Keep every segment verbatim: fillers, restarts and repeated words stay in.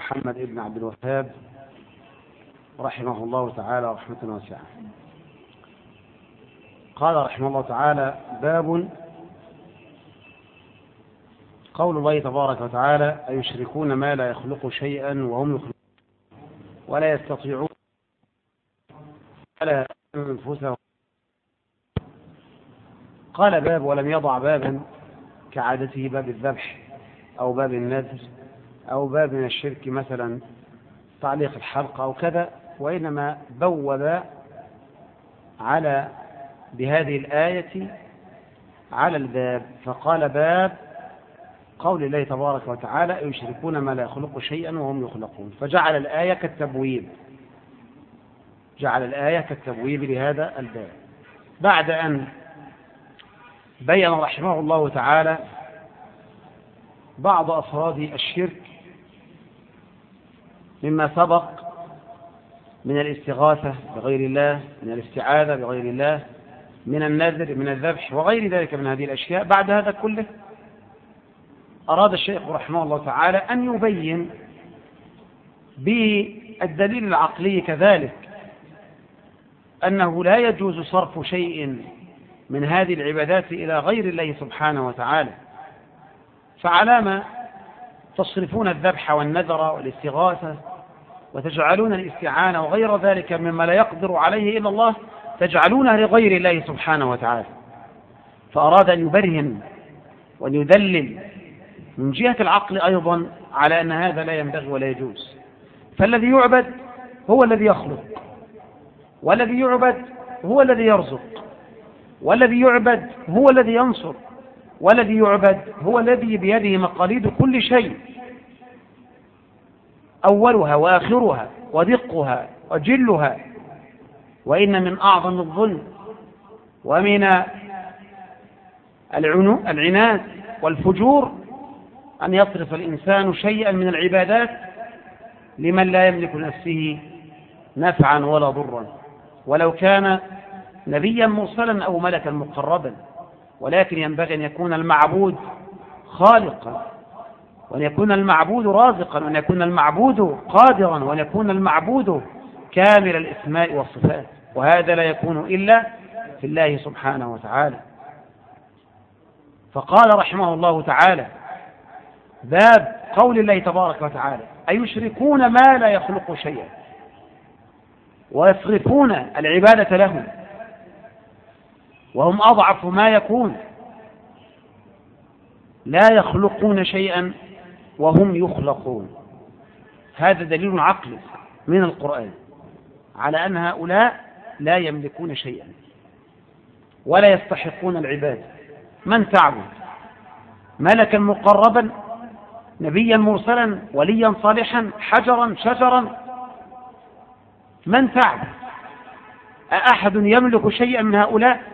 محمد بن عبد الوهاب رحمه الله تعالى رحمة واسعة. قال رحمه الله تعالى: باب قول الله تبارك وتعالى: أيشركون ما لا يخلق شيئا وهم يخلقون ولا يستطيعون ولا أنفسهم. قال باب ولم يضع بابا كعادته باب الذبح أو باب النذر أو باب من الشرك مثلا تعليق الحلق أو كذا، وإنما بوب على بهذه الآية على الباب، فقال: باب قول الله تبارك وتعالى: يشركون ما لا يخلق شيئا وهم يخلقون، فجعل الآية كالتبويب جعل الآية كالتبويب لهذا الباب، بعد أن بين رحمه الله تعالى بعض أفراد الشرك مما سبق من الاستغاثة بغير الله، من الاستعاذة بغير الله، من النذر، من الذبح وغير ذلك من هذه الأشياء. بعد هذا كله أراد الشيخ رحمه الله تعالى أن يبين بالدليل العقلي كذلك أنه لا يجوز صرف شيء من هذه العبادات إلى غير الله سبحانه وتعالى، فعلام تصرفون الذبح والنذر والاستغاثة وتجعلون الاستعانة وغير ذلك مما لا يقدر عليه إلا الله تجعلونه لغير الله سبحانه وتعالى. فأراد أن يبرهن وأن يدلل من جهة العقل أيضا على أن هذا لا ينبغي ولا يجوز، فالذي يعبد هو الذي يخلق، والذي يعبد هو الذي يرزق، والذي يعبد هو الذي ينصر، والذي يعبد هو الذي بيده مقاليد كل شيء، أولها وآخرها ودقها وجلها. وإن من أعظم الظلم ومن العناد والفجور أن يصرف الإنسان شيئا من العبادات لمن لا يملك لنفسه نفعا ولا ضرا، ولو كان نبيا مرسلا أو ملكا مقربا، ولكن ينبغي أن يكون المعبود خالقا، وأن يكون المعبود رازقا، وأن يكون المعبود قادرا، وأن يكون المعبود كامل الأسماء والصفات، وهذا لا يكون إلا في الله سبحانه وتعالى. فقال رحمه الله تعالى: باب قول الله تبارك وتعالى: أيشركون ما لا يخلق شيئا ويصرفون العبادة لهم وهم أضعف ما يكون، لا يخلقون شيئا وهم يخلقون. هذا دليل عقلي من القرآن على أن هؤلاء لا يملكون شيئا ولا يستحقون العبادة. من تعبد؟ ملكا مقربا، نبيا مرسلا، وليا صالحا، حجرا، شجرا؟ من تعبد؟ أأحد يملك شيئا من هؤلاء؟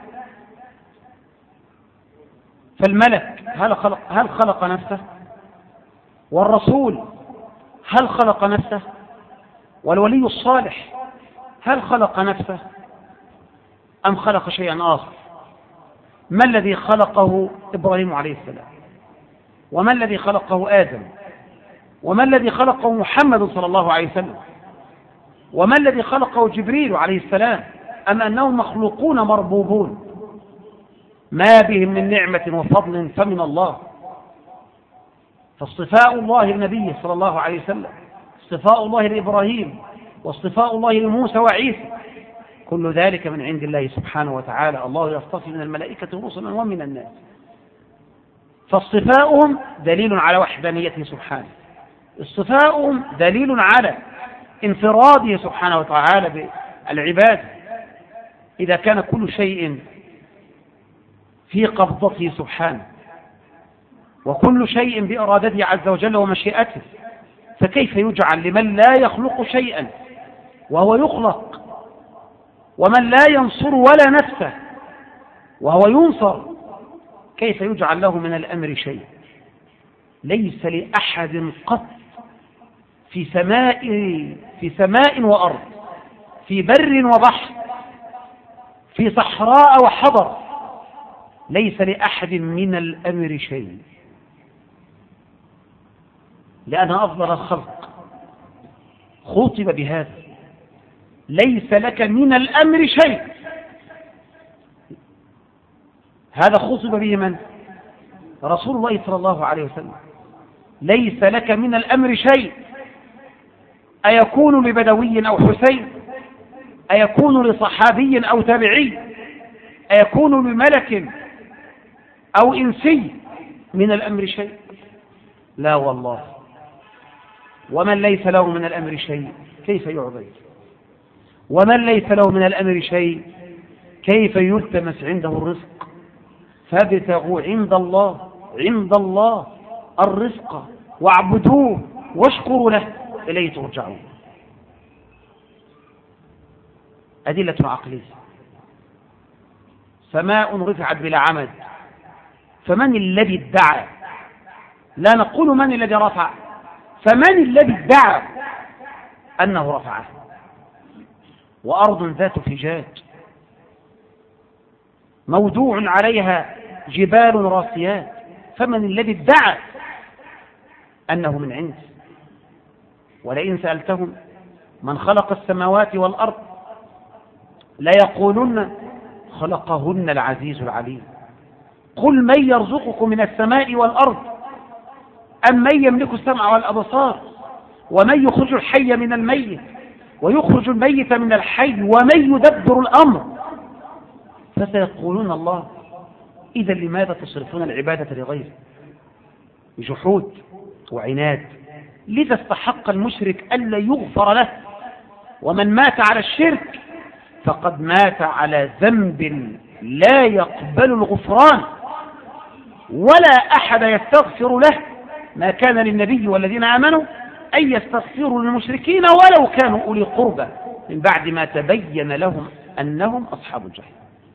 فالملك هل خلق, هل خلق نفسه؟ والرسول هل خلق نفسه؟ والولي الصالح هل خلق نفسه أم خلق شيئا آخر؟ ما الذي خلقه إبراهيم عليه السلام؟ وما الذي خلقه آدم؟ وما الذي خلقه محمد صلى الله عليه وسلم؟ وما الذي خلقه جبريل عليه السلام؟ أم أنهم مخلوقون مربوبون ما بهم من نعمة وفضل فمن الله؟ فاصطفاء الله للنبي صلى الله عليه وسلم، اصطفاء الله لإبراهيم، واصطفاء الله لموسى وعيسى، كل ذلك من عند الله سبحانه وتعالى. الله يصطفي من الملائكة رسلا ومن الناس، فاصطفاؤهم دليل على وحدانيته سبحانه، اصطفاؤهم دليل على انفراده سبحانه وتعالى بالعباد. إذا كان كل شيء في قبضته سبحانه وكل شيء بإرادته عز وجل ومشيئته، فكيف يجعل لمن لا يخلق شيئا وهو يخلق، ومن لا ينصر ولا نفسه وهو ينصر، كيف يجعل له من الأمر شيء؟ ليس لأحد قط في سماء في سماء وأرض، في بر وبحر، في صحراء وحضر، ليس لأحد من الأمر شيء، لأن أفضل الخلق خطب بهذا: ليس لك من الأمر شيء. هذا خطب به من؟ رسول الله صلى الله عليه وسلم. ليس لك من الأمر شيء. أيكون لبدوي أو حسين؟ أيكون لصحابي أو تابعي؟ أيكون لملك أو إنسي من الأمر شيء؟ لا والله. ومن ليس له من الأمر شيء كيف يعبد؟ ومن ليس له من الأمر شيء كيف يلتمس عنده الرزق؟ فابتغوا عند الله عند الله الرزق واعبدوه واشكروا له إليه ترجعون. أدلة عقلية. سماء رفعت بلا عمد، فمن الذي ادعى؟ لا نقول من الذي رفع، فمن الذي ادعى أنه رفعه؟ وأرض ذات فجاج موضوع عليها جبال راسيات، فمن الذي ادعى أنه من عنده؟ ولئن سألتهم من خلق السماوات والأرض ليقولن خلقهن العزيز العليم. قل من يرزقكم من السماء والأرض أم من يملك السمع والأبصار ومن يخرج الحي من الميت ويخرج الميت من الحي ومن يدبر الأمر؟ فسيقولون الله. إذا لماذا تصرفون العبادة لغيره؟ جحود وعناد. لذا استحق المشرك ألا يغفر له، ومن مات على الشرك فقد مات على ذنب لا يقبل الغفران، ولا أحد يستغفر له. ما كان للنبي والذين آمنوا أن يستغفروا للمشركين ولو كانوا أولي قربى من بعد ما تبين لهم أنهم أصحاب الجحيم.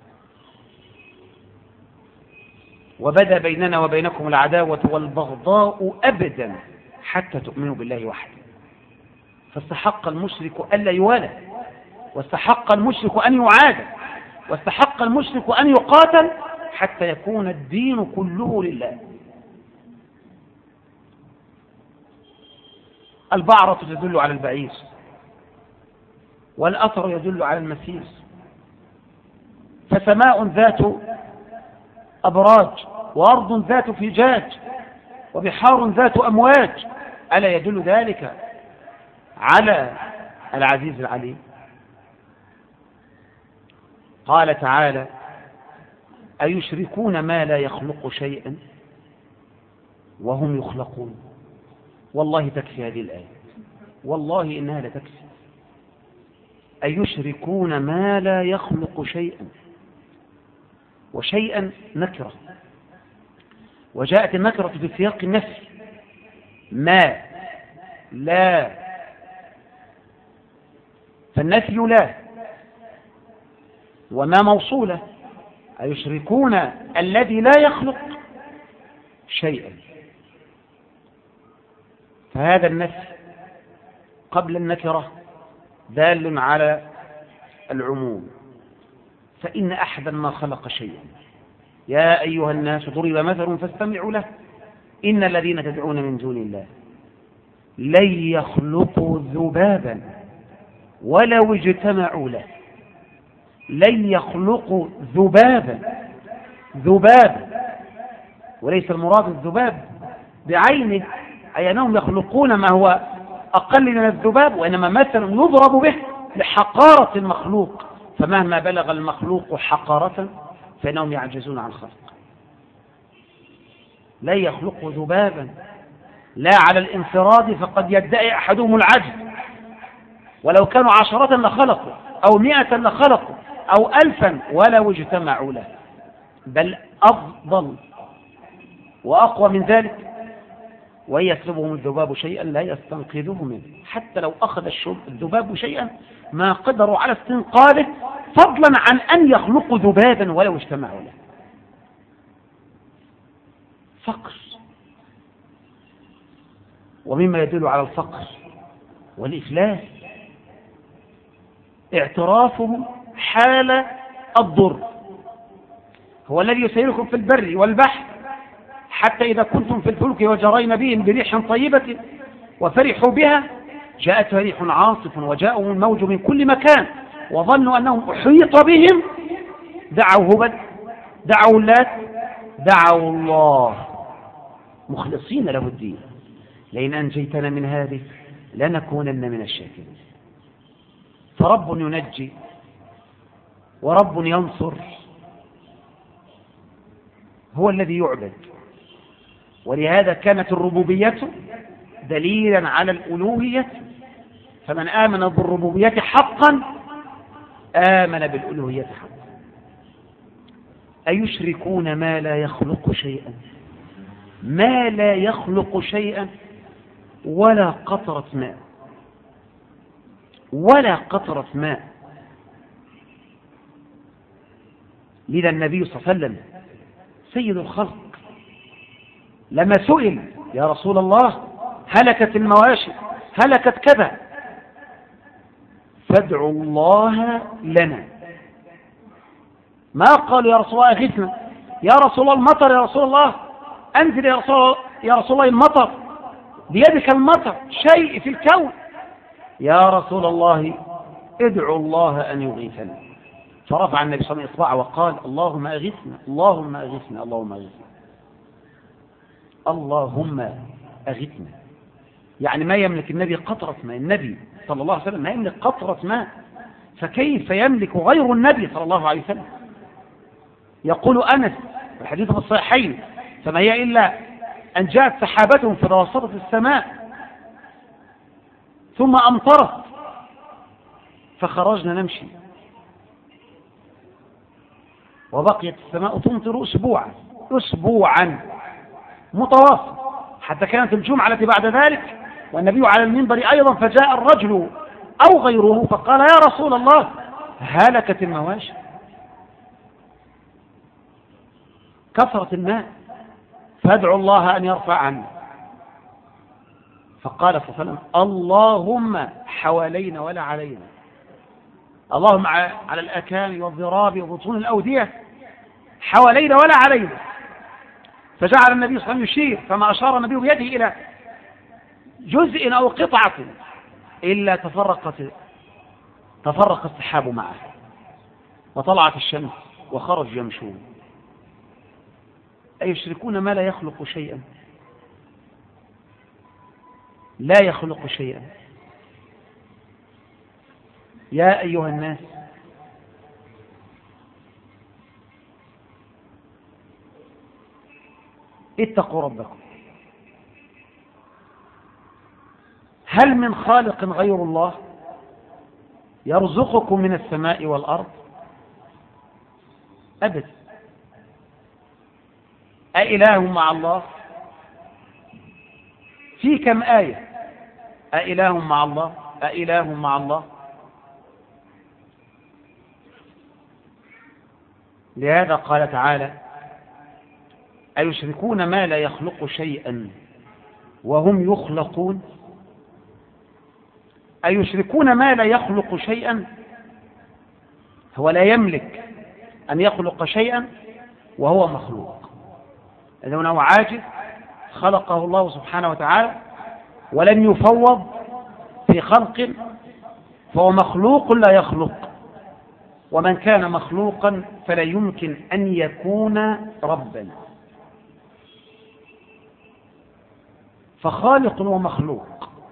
وبدا بيننا وبينكم العداوة والبغضاء أبدا حتى تؤمنوا بالله وحده. فاستحق المشرك ألا يوالى، واستحق المشرك أن يعاد، واستحق المشرك أن يقاتل حتى يكون الدين كله لله. البعرة تدل على البعير، والأثر يدل على المسير. فسماء ذات أبراج، وأرض ذات فجاج، وبحار ذات أمواج، ألا يدل ذلك على العزيز العليم؟ قال تعالى: أيشركون ما لا يخلق شيئا وهم يخلقون. والله تكفي هذه الآية، والله إنها لتكفي. أيشركون ما لا يخلق شيئا، وشيئا نكرة، وجاءت النكرة في سياق النفي. ما لا، فالنفي لا، وما موصولة. أيشركون الذي لا يخلق شيئا، فهذا النفي قبل النكرة دال على العموم. فإن أحدا ما خلق شيئا. يا أيها الناس ضرب مثل فاستمعوا له إن الذين تدعون من دون الله لن يخلقوا ذبابا ولو اجتمعوا له. لن يخلقوا ذبابا، ذباب، وليس المراد الذباب بعينه، أي أنهم يخلقون ما هو أقل من الذباب، وإنما مثل يضرب به لحقارة المخلوق، فمهما بلغ المخلوق حقارة فإنهم يعجزون عن الخلق. لا يخلق ذبابا، لا على الانفراد، فقد يدعي أحدهم العجز، ولو كانوا عشرة لخلقوا أو مئة لخلقوا أو ألفا ولو اجتمعوا له. بل أفضل وأقوى من ذلك: وإن يسلبهم الذباب شيئا لا يستنقذوه منه. حتى لو أخذ الذباب شيئا ما قدروا على استنقاذه، فضلا عن أن يخلقوا ذبابا ولو اجتمعوا له. فقر. ومما يدل على الفقر والإفلاس اعترافهم حال الضر. هو الذي يسيركم في البر والبحر حتى إذا كنتم في الفلك وجرين بهم بريح طيبة وفرحوا بها جاءتها ريح عاصف وجاءهم الموج من كل مكان وظنوا أنهم أحيط بهم دعوا هبل، دعوا اللات، دعوا الله مخلصين له الدين لئن أنجيتنا من هذه لنكونن من الشاكرين. فرب ينجي ورب ينصر هو الذي يعبد، ولهذا كانت الربوبية دليلا على الألوهية، فمن آمن بالربوبية حقا آمن بالألوهية حقا. أيشركون ما لا يخلق شيئا، ما لا يخلق شيئا ولا قطرة ماء، ولا قطرة ماء. لذا النبي صلى الله عليه وسلم سيد الخلق لما سئل يا رسول الله هلكت المواشي هلكت كذا فادعوا الله لنا، ما قال يا رسول الله أغثنا، يا رسول الله المطر، يا رسول الله أنزل، يا رسول, يا رسول الله المطر، بيدك المطر، شيء في الكون. يا رسول الله ادعوا الله أن يغيثنا. فرفع النبي صلى الله عليه وسلم إصبعه وقال اللهم أغثنا اللهم أغثنا اللهم أغثنا اللهم أغثنا. يعني ما يملك النبي قطرة ماء، النبي صلى الله عليه وسلم ما يملك قطرة ماء، فكيف يملك غير النبي صلى الله عليه وسلم؟ يقول أنس الحديث في الصحيحين فما هي إلا أن جاءت سحابة فتوسطت السماء ثم أمطرت فخرجنا نمشي وبقيت السماء تمطر أسبوعا أسبوعا متواصل، حتى كانت الجمعة التي بعد ذلك والنبي على المنبر أيضا، فجاء الرجل أو غيره فقال يا رسول الله هلكت المواشي، كثرة الماء، فادعوا الله أن يرفع عنا. فقال صلى الله عليه وسلم اللهم حوالينا ولا علينا، اللهم على الأكام والضراب وبطون الأودية حوالينا ولا علينا. فجعل النبي صلى الله عليه وسلم يشير، فما أشار النبي بيده إلى جزء أو قطعة إلا تفرقت تفرق السحاب معه وطلعت الشمس وخرج يمشون. أيشركون ما لا يخلق شيئا، لا يخلق شيئا. يا أيها الناس اتقوا ربكم، هل من خالق غير الله يرزقكم من السماء والأرض؟ أبدا. أإله مع الله؟ في كم آية أإله مع الله أإله مع الله. لهذا قال تعالى أيشركون ما لا يخلق شيئا وهم يخلقون. أيشركون ما لا يخلق شيئا، هو لا يملك أن يخلق شيئا وهو مخلوق، إنه عاجز خلقه الله سبحانه وتعالى ولم يفوض في خلق، فهو مخلوق لا يخلق، ومن كان مخلوقا فلا يمكن أن يكون ربا. فخالق ومخلوق،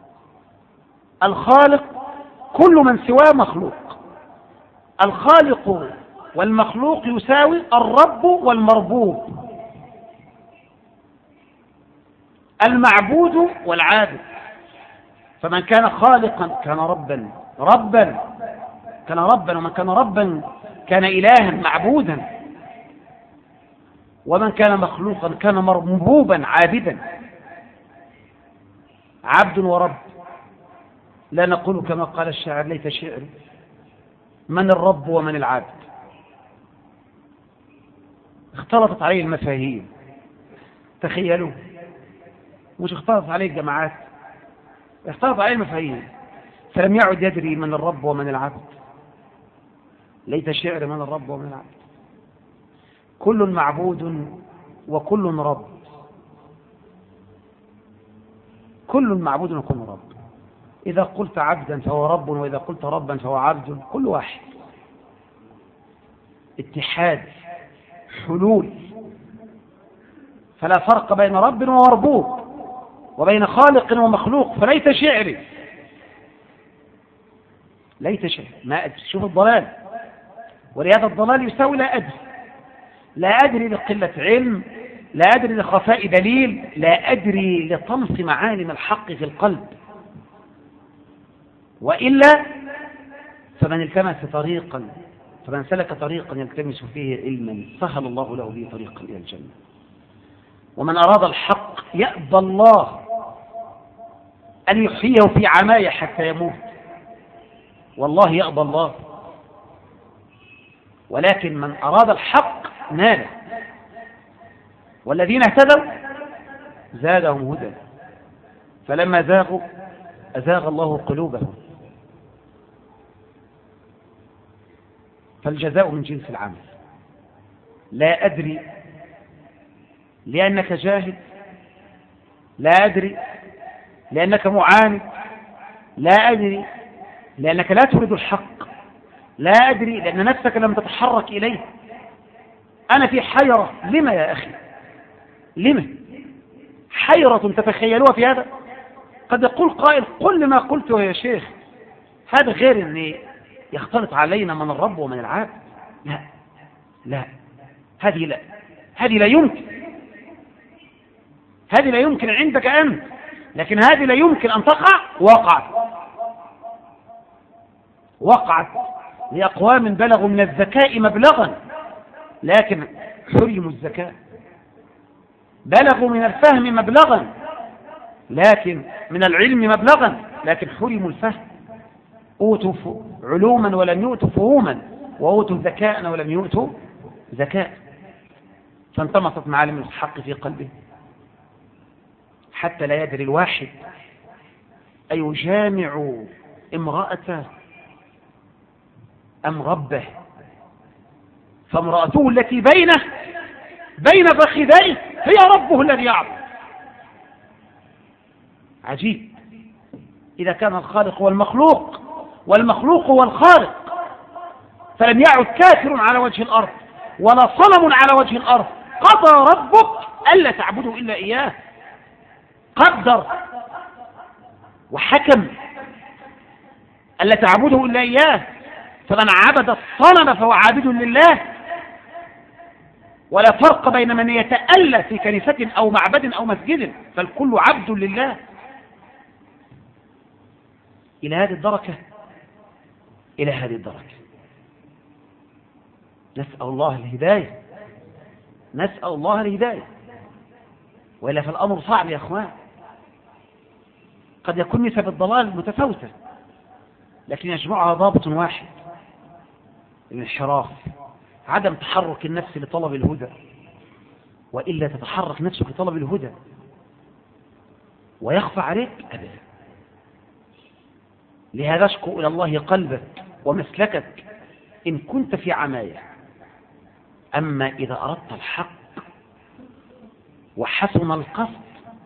الخالق كل من سواه مخلوق، الخالق والمخلوق يساوي الرب والمربوب، المعبود والعابد. فمن كان خالقا كان ربا ربا كان ربا ومن كان ربا كان إلها معبودا، ومن كان مخلوقا كان مربوبا عابدا. عبد ورب، لا نقول كما قال الشاعر ليت شعري من الرب ومن العبد. اختلطت عليه المفاهيم، تخيلوا، مش اختلطت عليه الجماعات، اختلطت عليه المفاهيم، فلم يعد يدري من الرب ومن العبد. ليت شعر من الرب ومن العبد. كل معبود وكل رب، كل معبود وكل رب. إذا قلت عبدا فهو رب، وإذا قلت ربا فهو عبد، كل واحد. اتحاد، حلول، فلا فرق بين رب ومربوب وبين خالق ومخلوق. فليت شعري، ليت شعري ما أدري. شوف الضلال، ولهذا الضلال يساوي لا أدري. لا أدري لقلة علم، لا أدري لخفاء دليل، لا أدري لطمس معالم الحق في القلب. وإلا فمن التمس طريقا فمن سلك طريقا يلتمس فيه علما سهل الله له به طريقا إلى الجنة. ومن أراد الحق يأبى الله أن يحييه في عماية حتى يموت، والله يأبى الله. ولكن من أراد الحق ناله، والذين اهتدوا زادهم هدى، فلما زاغوا أزاغ الله قلوبهم. فالجزاء من جنس العمل. لا أدري لأنك جاهل، لا أدري لأنك معاند، لا أدري لأنك لا تريد الحق، لا أدري لأن نفسك لم تتحرك إليه. أنا في حيرة. لما يا أخي؟ لما؟ حيرة تتخيلوها في هذا؟ قد يقول قائل قل ما قلته يا شيخ، هذا غير أن يختلط علينا من الرب ومن العبد. لا لا هذه لا هذه لا يمكن، هذه لا يمكن عندك أنت، لكن هذه لا يمكن أن تقع. وقعت وقعت لأقوام بلغوا من الذكاء مبلغا لكن حرموا الذكاء، بلغوا من الفهم مبلغا لكن من العلم مبلغا لكن حرموا الفهم. أوتوا علوما ولم يؤتوا فهوما، وأوتوا ذكاء ولم يؤتوا ذكاء، فانطمست معالم الحق في قلبه حتى لا يدري الواحد أيجامع امرأته أم ربه، فامرأته التي بينه بين فخذيه هي ربه الذي يعبد. عجيب. إذا كان الخالق هو المخلوق والمخلوق هو الخالق، فلم يعد كافر على وجه الأرض ولا صنم على وجه الأرض. قضى ربك ألا تعبدوا إلا إياه، قدر وحكم ألا تعبدوا إلا إياه. فمن عبد الصنم فهو عابد لله، ولا فرق بين من يتألى في كنيسة أو معبد أو مسجد، فالكل عبد لله. إلى هذه الدرجة، إلى هذه الدرجة. نسأل الله الهداية، نسأل الله الهداية، وإلا فالأمر صعب يا أخوان. قد يكون نسب الضلال متفاوتة، لكن يجمعها ضابط واحد: الانحراف، عدم تحرك النفس لطلب الهدى، وإلا تتحرك نفسك لطلب الهدى ويخفى عليك أبدا. لهذا اشكو إلى الله قلبك ومسلكك إن كنت في عماية. أما إذا أردت الحق وحسن القصد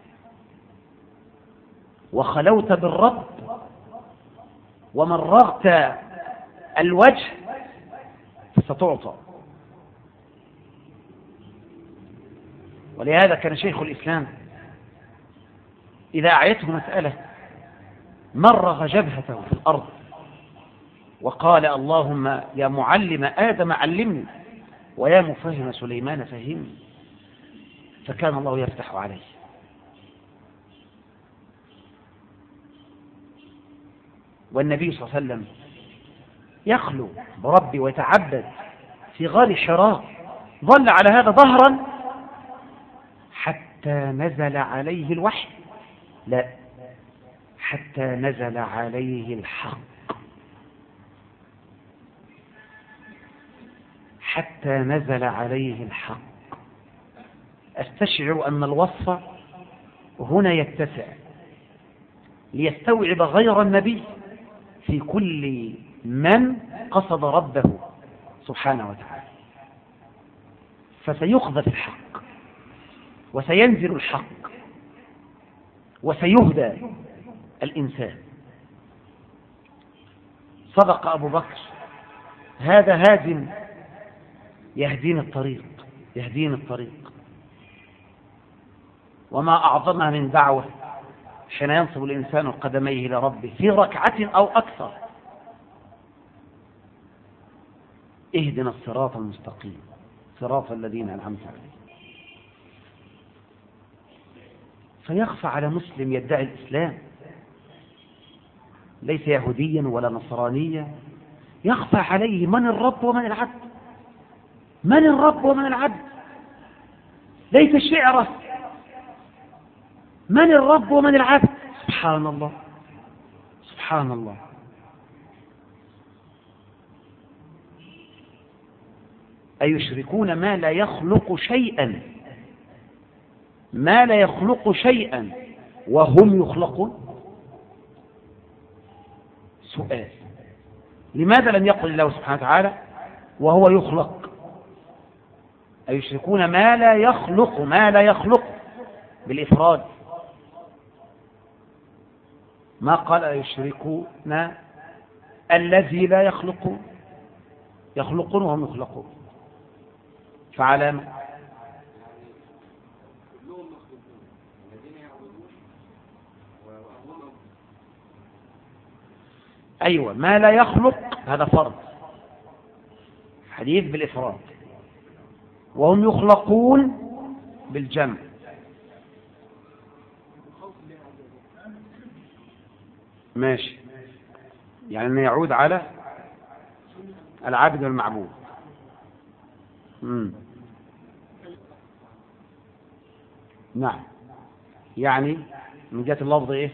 وخلوت بالرب ومرغت الوجه فستعطى. ولهذا كان شيخ الإسلام إذا أعيته مسألة مرغ جبهته في الأرض وقال: اللهم يا معلم آدم علمني ويا مفهم سليمان فهمني، فكان الله يفتح عليه. والنبي صلى الله عليه وسلم يخلو بربي ويتعبد في غار حراء، ظل على هذا ظهرا حتى نزل عليه الوحي، لا، حتى نزل عليه الحق، حتى نزل عليه الحق. أستشعر أن الوصف هنا يتسع ليستوعب غير النبي في كل من قصد ربه سبحانه وتعالى، فسيقذف الحق وسينزل الحق وسيهدى الإنسان. صدق أبو بكر، هذا هاد يهدين الطريق، يهدين الطريق. وما أعظمها من دعوة حين ينصب الإنسان قدميه إلى ربه في ركعة أو أكثر: اهدنا الصراط المستقيم صراط الذين أنعمت عليهم. فيخفى على مسلم يدعي الإسلام، ليس يهوديا ولا نصرانيا، يخفى عليه من الرب ومن العبد، من الرب ومن العبد، ليس شعره، من الرب ومن العبد. سبحان الله، سبحان الله. أيشركون ما لا يخلق شيئا، ما لا يخلق شيئا وهم يخلقون؟ سؤال: لماذا لم يقل الله سبحانه وتعالى وهو يخلق؟ أيشركون ما لا يخلق، ما لا يخلق بالإفراد. ما قال أيشركون الذي لا يخلقون، يخلقون وهم يخلقون. فعلامة أيوة، ما لا يخلق هذا فرض، حديث بالإفراد، وهم يخلقون بالجمع. ماشي، يعني أنه يعود على العابد والمعبود. مم. نعم، يعني من جهة اللفظ إيه؟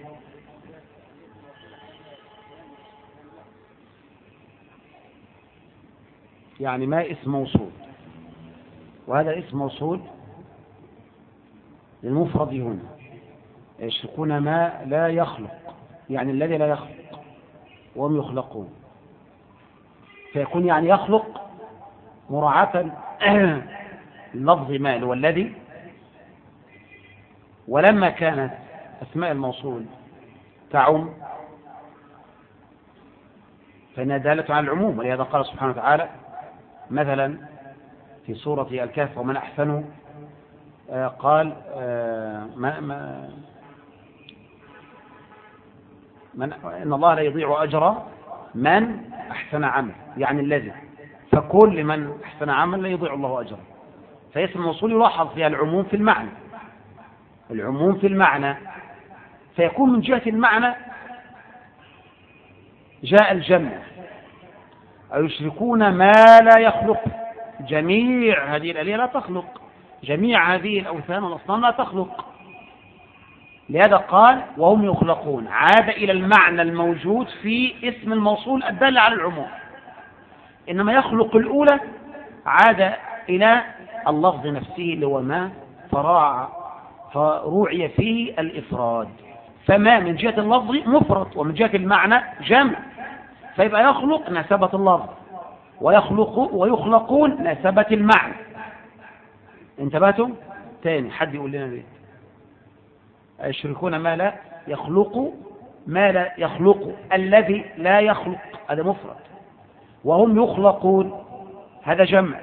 يعني ما اسم موصول، وهذا اسم موصول للمفرد هنا. يشركون ما لا يخلق، يعني الذي لا يخلق وهم يخلقون، فيكون يعني يخلق مراعاة لفظ ما هو الذي. ولما كانت أسماء الموصول تعم فإنها دالة على العموم، ولهذا قال سبحانه وتعالى مثلا في سورة الكهف: ومن أحسن، آه قال آه ما ما من إن الله لا يضيع أجر من أحسن عمل، يعني الذي، فكل من أحسن عمل لا يضيع الله أجره. فاسم الموصول يلاحظ فيها العموم في المعنى، العموم في المعنى، فيكون من جهة المعنى جاء الجمع. أيشركون ما لا يخلق، جميع هذه الآلهة لا تخلق، جميع هذه الأوثان والأصنام لا تخلق. لهذا قال وهم يخلقون، عاد إلى المعنى الموجود في اسم الموصول الدال على العموم. إنما يخلق الأولى عاد إلى اللفظ نفسه اللي هو ما، فراع فروعي فيه الإفراد. فما من جهة اللفظ مفرد، ومن جهة المعنى جمع، فيبقى يخلق نسبة اللفظ، ويخلق ويخلقون نسبة المعنى. انتبهتم؟ تاني حد يقول لنا ليه؟ يشركون ما لا يخلق، ما لا يخلق الذي لا يخلق، هذا مفرد، وهم يخلقون هذا جمع.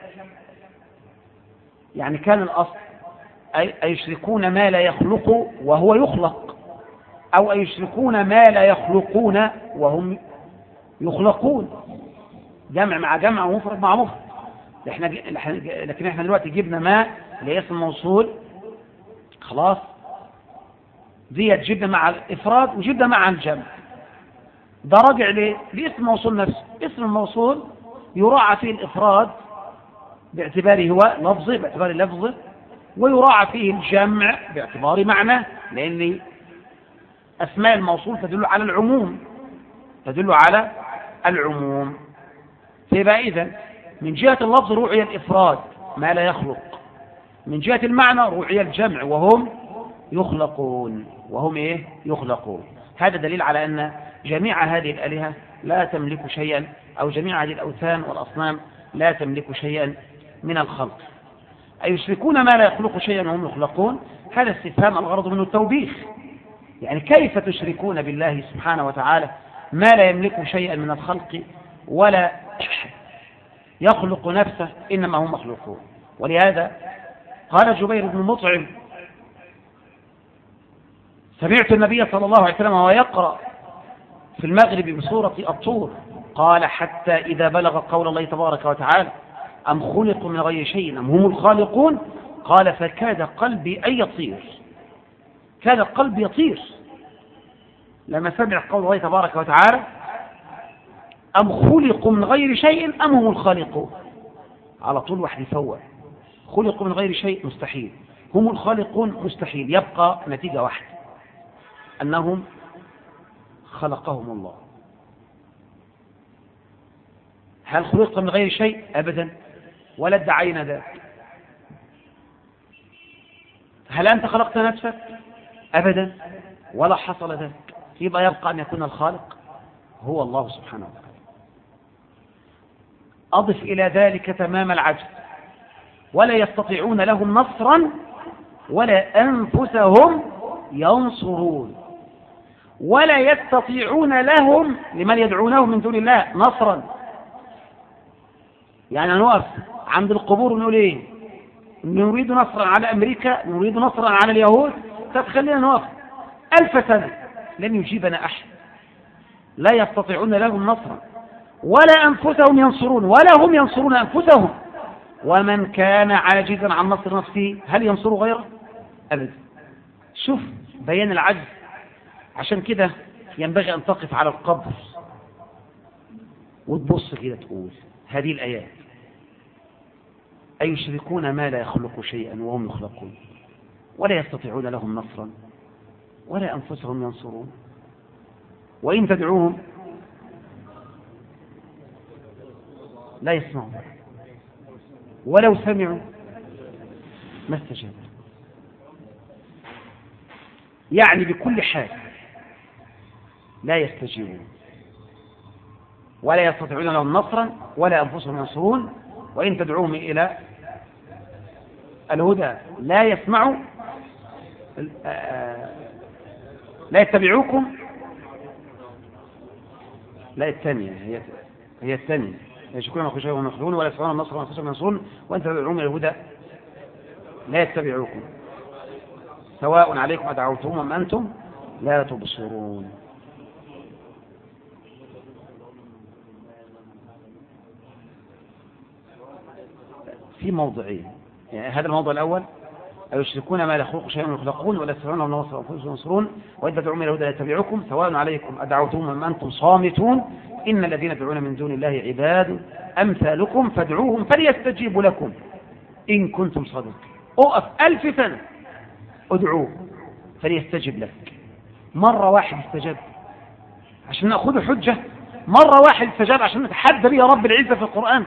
يعني كان الأصل أي يشركون ما لا يخلق وهو يخلق، أو يشركون ما لا يخلقون وهم يخلقون، جمع مع جمع ومفرد مع مفرد. لكن احنا دلوقتي جبنا ما اللي اسم موصول، خلاص ديت جبنا مع الإفراد وجبنا مع الجمع. ده راجع ليه؟ لاسم موصول نفسه. اسم الموصول يراعى فيه الإفراد باعتباره هو لفظه، باعتبار لفظه، ويراعى فيه الجمع باعتبار معناه، لأن أسماء الموصول تدل على العموم، تدل على العموم. فيبقى إذن من جهة اللفظ روعي الإفراد ما لا يخلق، من جهة المعنى روعي الجمع وهم يخلقون، وهم إيه؟ يخلقون. هذا دليل على أن جميع هذه الآلهة لا تملك شيئا، أو جميع هذه الأوثان والأصنام لا تملك شيئا من الخلق. أيشركون ما لا يخلق شيئا وهم يخلقون؟ هذا استفهام الغرض منه التوبيخ، يعني كيف تشركون بالله سبحانه وتعالى ما لا يملك شيئا من الخلق ولا يخلق نفسه، إنما هم مخلوقون. ولهذا قال جبير بن مطعم: سمعت النبي صلى الله عليه وسلم وهو يقرأ في المغرب بسورة الطور قال: حتى إذا بلغ قول الله تبارك وتعالى: أم خلقوا من غير شيء أم هم الخالقون، قال: فكاد قلبي أن يطير. كاد القلب يطير لما سمع قول الله تبارك وتعالى: أم خلقوا من غير شيء أم هم الخالقون. على طول واحد يفوق، خلقوا من غير شيء مستحيل، هم الخالقون مستحيل، يبقى نتيجة واحدة، أنهم خلقهم الله. هل خلقت من غير شيء؟ أبدا، ولا ادعينا ذلك. هل أنت خلقت نفسك؟ أبدا، ولا حصل ذلك. يبقى يبقى أن يكون الخالق هو الله سبحانه وتعالى. أضف إلى ذلك تمام العجز، ولا يستطيعون لهم نصرا ولا أنفسهم ينصرون. ولا يستطيعون لهم، لمن يدعونه من دون الله، نصرا. يعني نقف عند القبور ونقول ايه؟ نريد نصرا على أمريكا، نريد نصرا على اليهود. طب خلينا نقف ألف سنة لن يجيبنا أحد. لا يستطيعون لهم نصرا ولا أنفسهم ينصرون، ولا هم ينصرون أنفسهم. ومن كان عاجزا عن نصر نفسه هل ينصر غيره؟ أبدا. شوف بيان العجز. عشان كده ينبغي أن تقف على القبر وتبص كده تقول هذه الآيات: أيشركون ما لا يخلق شيئا وهم يخلقون ولا يستطيعون لهم نصرا ولا أنفسهم ينصرون وإن تدعوهم لا يسمعون ولو سمعوا ما استجابوا. يعني بكل حال لا يستجيبون ولا يستطيعون لهم نصرا ولا أنفسهم ينصرون، وإن تدعوهم إلى الهدى لا يسمعوا لا يتبعوكم. لا، الثانية هي هي الثانية: يشكون ما خشوا ويخلون ولا يسمعون النصر وأنفسهم ينصرون وإن تدعوهم إلى الهدى لا يتبعوكم سواء عليكم أدعوتم أم أنتم لا تبصرون. في موضعين، يعني هذا الموضوع الأول: أيشركون ما لا يخلق شيئا يخلقون ولا يستطيعون لهم نصرا وأنفسهم ينصرون وإن تدعوهم إلى الهدى لا يتبعوكم سواء عليكم أدعوتم أم أنتم صامتون إن الذين يدعون من دون الله عباد أمثالكم فادعوهم فليستجيبوا لكم إن كنتم صادقين. أقف ألف سنة ادعوه فليستجب لك. مرة واحد استجاب عشان نأخذ حجة، مرة واحد استجاب عشان نتحدى بها رب العزة في القرآن.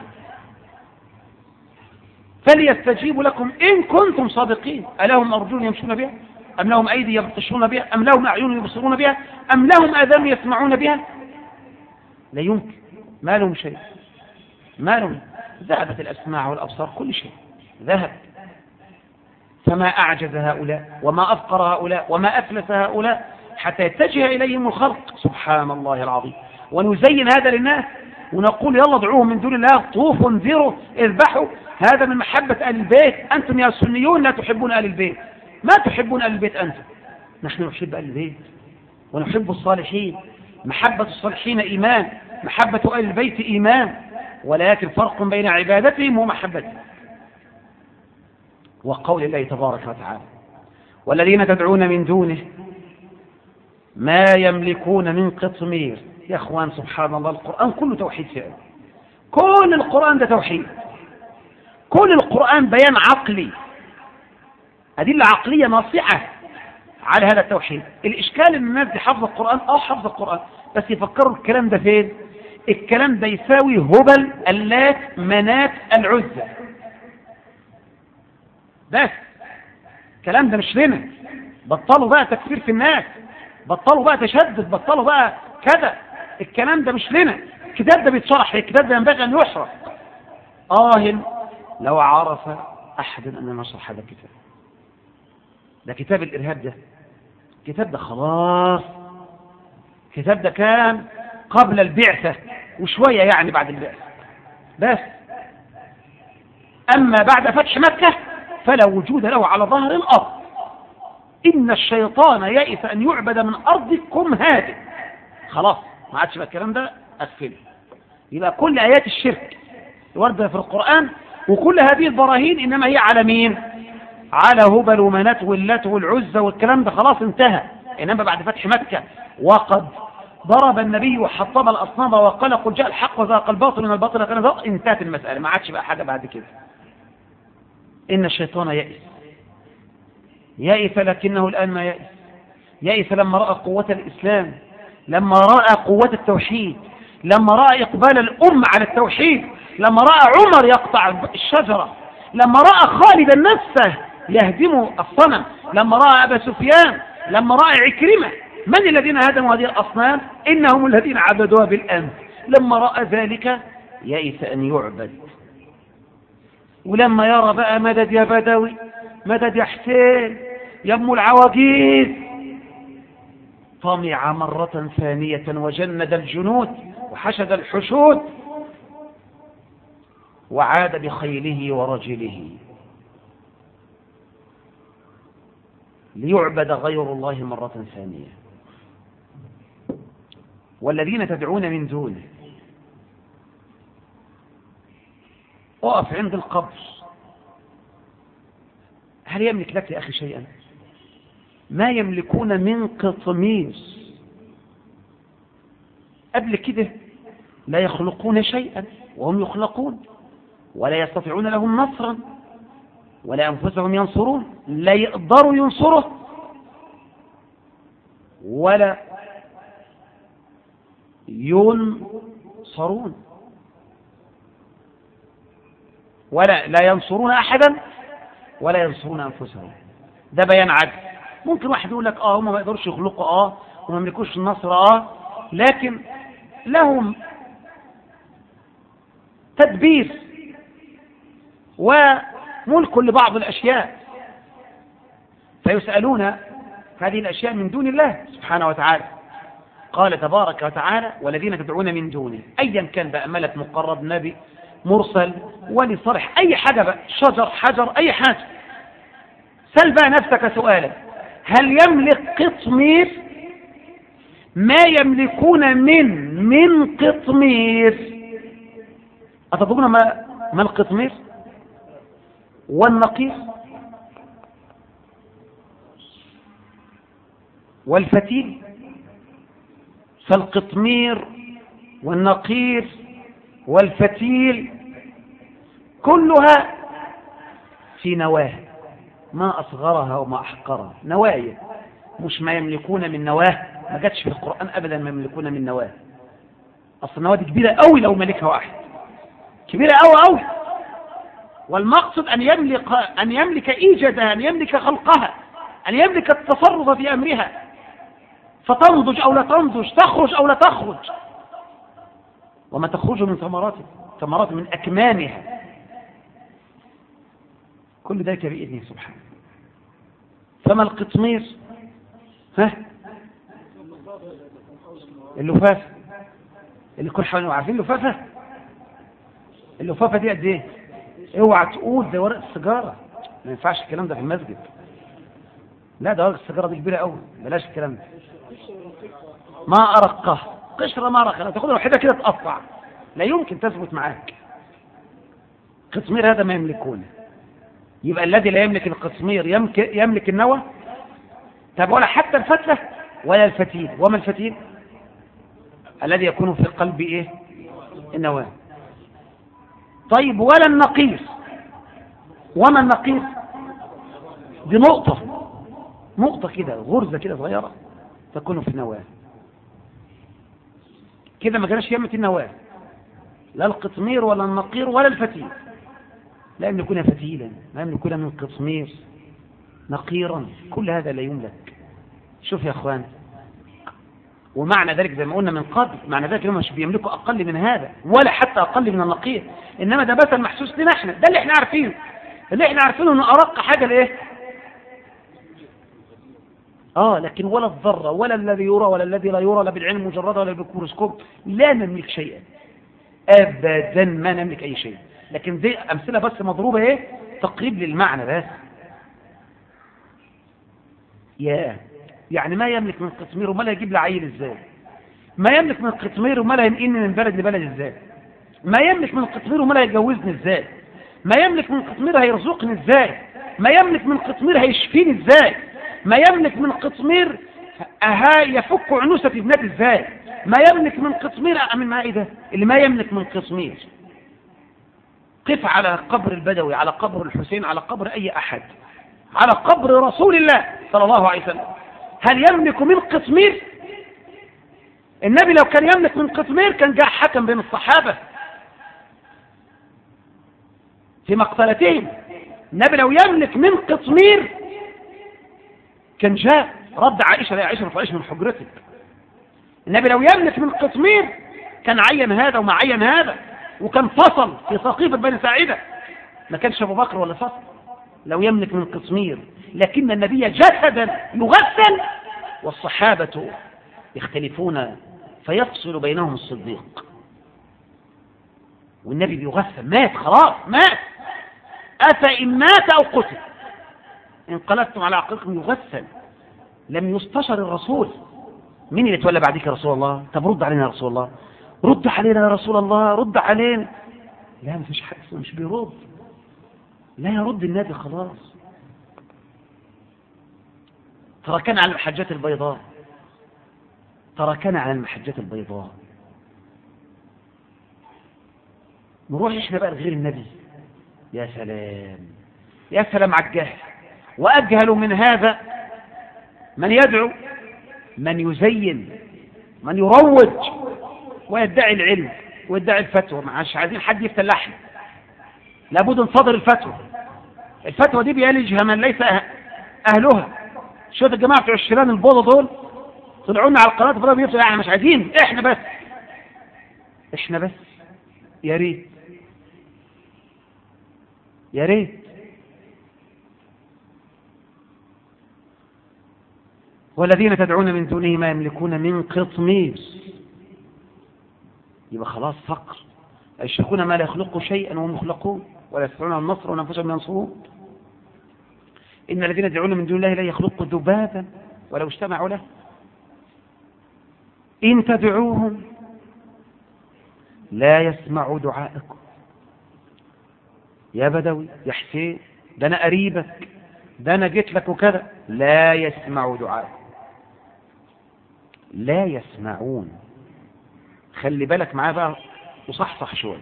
فليستجيبوا لكم إن كنتم صادقين. ألهم أرجل يمشون بها أم لهم أيدي يبطشون بها أم لهم أعين يبصرون بها أم لهم آذان يسمعون بها؟ لا يمكن، ما لهم شيء، ما لهم. ذهبت الأسماع والأبصار، كل شيء ذهب. فما أعجز هؤلاء وما أفقر هؤلاء وما أفلس هؤلاء حتى يتجه إليهم الخلق. سبحان الله العظيم. ونزين هذا للناس ونقول يلا ادعوهم من دون الله، طوفوا انذروا اذبحوا. هذا من محبة أهل البيت. أنتم يا سنيون لا تحبون أهل البيت. ما تحبون أهل البيت أنتم. نحن نحب أهل البيت ونحب الصالحين. محبة الصالحين إيمان، محبة أهل البيت إيمان، ولكن فرق بين عبادتهم ومحبتهم. وقول الله تبارك وتعالى: والذين تدعون من دونه ما يملكون من قطمير. يا أخوان سبحان الله، القرآن كله توحيد فعلا. كل القرآن ده توحيد، كل القرآن بيان عقلي، أدلة عقلية ناصعة على هذا التوحيد. الإشكال إن الناس دي حفظ القرآن أو حفظ القرآن بس يفكروا الكلام ده فين؟ الكلام ده يساوي هبل، اللات، منات، العزة. بس الكلام ده مش لنا. بطلوا بقى تكفير في الناس، بطلوا بقى تشدد، بطلوا بقى كذا. الكلام ده مش لنا. الكتاب ده بيتصرح، الكتاب ده ينبغي أن يحرق. آه لو عرف أحد أن نشرح هذا الكتاب. ده كتاب الإرهاب، ده كتاب ده خلاص. كتاب ده كان قبل البعثة وشوية يعني بعد البعثة بس. أما بعد فتح مكة فلا وجود له على ظهر الأرض. إن الشيطان يئس أن يعبد من أرضكم هذه. خلاص ما عادش بقى الكلام ده أقفله. يبقى كل آيات الشرك الواردة في القرآن وكل هذه البراهين إنما هي على مين؟ على هبل ومنات واللات والعزى والكلام ده خلاص انتهى. إنما بعد فتح مكة وقد ضرب النبي وحطم الأصنام وقال قل جاء الحق وزهق الباطل من الباطل كان زهق، انتهت المسألة ما عادش بقى حاجة بعد كده. إن الشيطان يئس يئس لكنه الآن ما يئس. يئس لما رأى قوة الإسلام، لما رأى قوة التوحيد، لما رأى إقبال الأمة على التوحيد، لما رأى عمر يقطع الشجرة، لما رأى خالد نفسه يهدم الصنم، لما رأى أبا سفيان، لما رأى عكرمة. من الذين هدموا هذه الأصنام؟ إنهم الذين عبدوها بالأمس. لما رأى ذلك يئس أن يعبد. ولما يرى بقى مدد يا بدوي، مدد يا حسين، يا ام العواجيز، طمع مرة ثانية وجند الجنود وحشد الحشود وعاد بخيله ورجله ليعبد غير الله مرة ثانية. والذين تدعون من دونه، اقف عند القبر، هل يملك لك يا أخي شيئا؟ ما يملكون من قطمير. قبل كده لا يخلقون شيئا وهم يخلقون، ولا يستطيعون لهم نصرا ولا أنفسهم ينصرون، لا يقدروا ينصره ولا ينصرون ولا لا ينصرون أحدا ولا ينصرون أنفسهم. ده بيان عدل. ممكن واحد يقول لك آه هم ما يقدرش يخلقوا آه وما يملكوش النصر آه، لكن لهم تدبير وملك لبعض الأشياء، فيسألون هذه الأشياء من دون الله سبحانه وتعالى. قال تبارك وتعالى والذين تدعون من دونه، أيا كان بقى ملك مقرب، نبي مرسل، ولي صالح، أي حاجة بقى، شجر حجر أي حاجة. سل بقى نفسك سؤالا، هل يملك قطمير ما يملكون من من قطمير؟ أتظنون ما, ما القطمير والنقير والفتيل؟ فالقطمير والنقير والفتيل كلها في نواه، ما أصغرها وما أحقرها. نوايا، مش ما يملكون من نواه. ما جاتش في القرآن أبدا ما يملكون من نواه. أصل النواه دي كبيرة قوي لو ملكها واحد، كبيرة قوي قوي. والمقصد أن يملك أن يملك إيجادها، أن يملك خلقها، أن يملك التصرف في أمرها، فتنضج أو لا تنضج، تخرج أو لا تخرج، وما تخرج من ثمرات ثمرات من أكمامها، كل ذلك بإذنه سبحانه. فما القطمير؟ ها اللفافة اللي كل حوالين عارفين اللفافة. اللفافة دي قد ايه؟ اوعى تقول ده ورق السيجارة، ما ينفعش الكلام ده في المسجد. لا ده ورق السيجارة دي كبيرة قوي، بلاش الكلام ده. ما أرقه قشرة ما أرقه، لو تاخدها وحدة كده تقطع، لا يمكن تثبت معاك. قطمير هذا ما يملكونه. يبقى الذي لا يملك القطمير يملك النوى؟ طب ولا حتى الفتلة ولا الفتيل. وما الفتيل؟ الذي يكون في قلب ايه؟ النواه. طيب ولا النقير؟ وما النقير؟ دي نقطة نقطة كده، غرزة كده صغيرة تكون في النواه. كده ما كانش يملك النواه، لا القطمير ولا النقير ولا الفتيل. لا يملكون فتيلا، لا يملكون من قطمير، نقيرا، كل هذا لا يملك. شوف يا اخوان، ومعنى ذلك زي ما قلنا من قبل، معنى ذلك هم مش بيملكوا اقل من هذا ولا حتى اقل من النقير، انما ده بس المحسوس لنا احنا، ده اللي احنا عارفينه، اللي احنا عارفينه انه ارق حاجه لايه؟ آه لكن ولا الذرة ولا الذي يرى ولا الذي لا يرى، لا بالعين المجردة ولا بالميكروسكوب، لا نملك شيئا أبدا، ما نملك أي شيء. لكن دي أمثلة بس مضروبة إيه تقريب للمعنى بس. يا يعني ما يملك من قطمير وما لا يجيب لي عيل إزاي؟ ما يملك من قطمير وما لا ينقلني من بلد لبلد إزاي؟ ما يملك من قطمير وما لا يجوزني إزاي؟ ما يملك من قطمير هيرزقني إزاي؟ ما يملك من قطمير هيشفيني إزاي؟ ما يملك من قطمير أها يفك عنوسة ابنتي إزاي؟ ما يملك من قطمير من ما إيه ده اللي ما يملك من قطمير. قف على قبر البدوي، على قبر الحسين، على قبر أي أحد، على قبر رسول الله صلى الله عليه وسلم، هل يملك من قطمير؟ النبي لو كان يملك من قطمير كان جاء حكم بين الصحابة في مقتلتهم. النبي لو يملك من قطمير كان جاء رد عائشة: لا يا عائشة ما تطلعيش من حجرتك. النبي لو يملك من قطمير كان عين هذا وما عين هذا، وكان فصل في سقيفة بني ساعدة، ما كانش أبو بكر ولا فصل لو يملك من قطمير. لكن النبي جسدا يغسل والصحابة يختلفون فيفصل بينهم الصديق، والنبي بيغسل، مات خلاص مات، أفإن مات أو قتل انقلبتم على عقلكم، يغسل. لم يستشر الرسول: مين اللي تولى بعدك يا رسول الله؟ طب رد علينا يا رسول الله، رد علينا يا رسول الله، رد علينا. لا مفيش حاجة، مش بيرد، لا يرد النبي خلاص. تركنا على المحجات البيضاء، تركنا على المحجات البيضاء. نروح احنا بقى لغير النبي. يا سلام يا سلام على الجهل، وأجهل من هذا من يدعو، من يزين، من يروج ويدعي العلم ويدعي الفتوى. مش عايزين حد يفتلحنا، لابد نصدر الفتوى. الفتوى دي بيلجها من ليس أهلها. شوف الجماعة بتوع الشيران البوضة دول طلعونا على القناة فضلوا بيفتوا: يعني مش عايزين، احنا بس احنا بس. يا ريت يا ريت. والذين تدعون من دونه ما يملكون من قطمير. يبقى خلاص فقر. يشركون ما لا يخلقوا شيئا وهم يخلقون، ولا يستطيعون النصر وانفسهم ينصرون. ان الذين يدعون من دون الله لا يخلقوا ذبابا ولو اجتمعوا له ان تدعوهم لا يسمعوا دعاءكم. يا بدوي يا حسين، ده انا قريبك، ده انا جيت لك وكذا، لا يسمعوا دعاءكم. لا يسمعون. خلي بالك معاه بقى وصحصح شويه.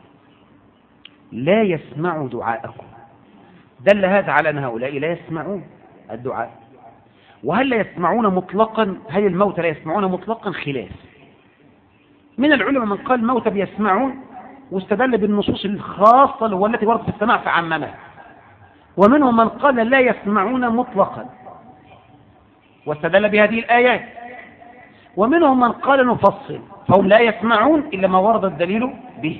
لا يسمعوا دعاءكم، دل هذا على ان هؤلاء لا يسمعون الدعاء. وهل لا يسمعون مطلقا؟ هل الموتى لا يسمعون مطلقا؟ خلاف. من العلماء من قال الموتى بيسمعون واستدل بالنصوص الخاصه والتي وردت في السماع فعممها، ومنهم من قال لا يسمعون مطلقا واستدل بهذه الآيات، ومنهم من قال نفصل، فهم لا يسمعون إلا ما ورد الدليل به.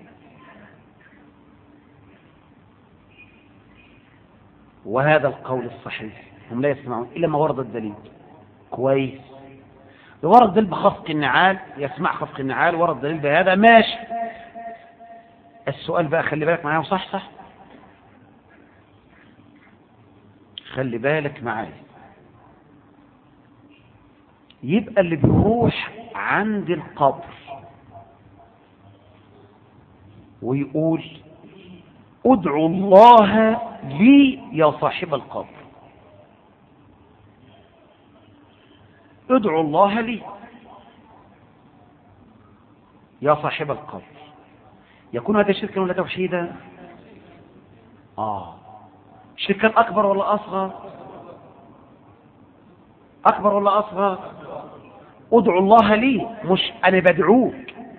وهذا القول الصحيح، هم لا يسمعون إلا ما ورد الدليل. كويس. ورد دليل بخفق النعال، يسمع خفق النعال، ورد دليل بهذا، ماشي. السؤال بقى، خلي بالك معايا وصح صح خلي بالك معايا. يبقى اللي بيروح عند القبر ويقول ادعوا الله لي يا صاحب القبر، ادعوا الله لي يا صاحب القبر، يكون هذا شركا ولا توحيدا؟ آه شركا أكبر ولا أصغر؟ أكبر ولا أصغر؟ ادعوا الله لي، مش أنا بدعوك.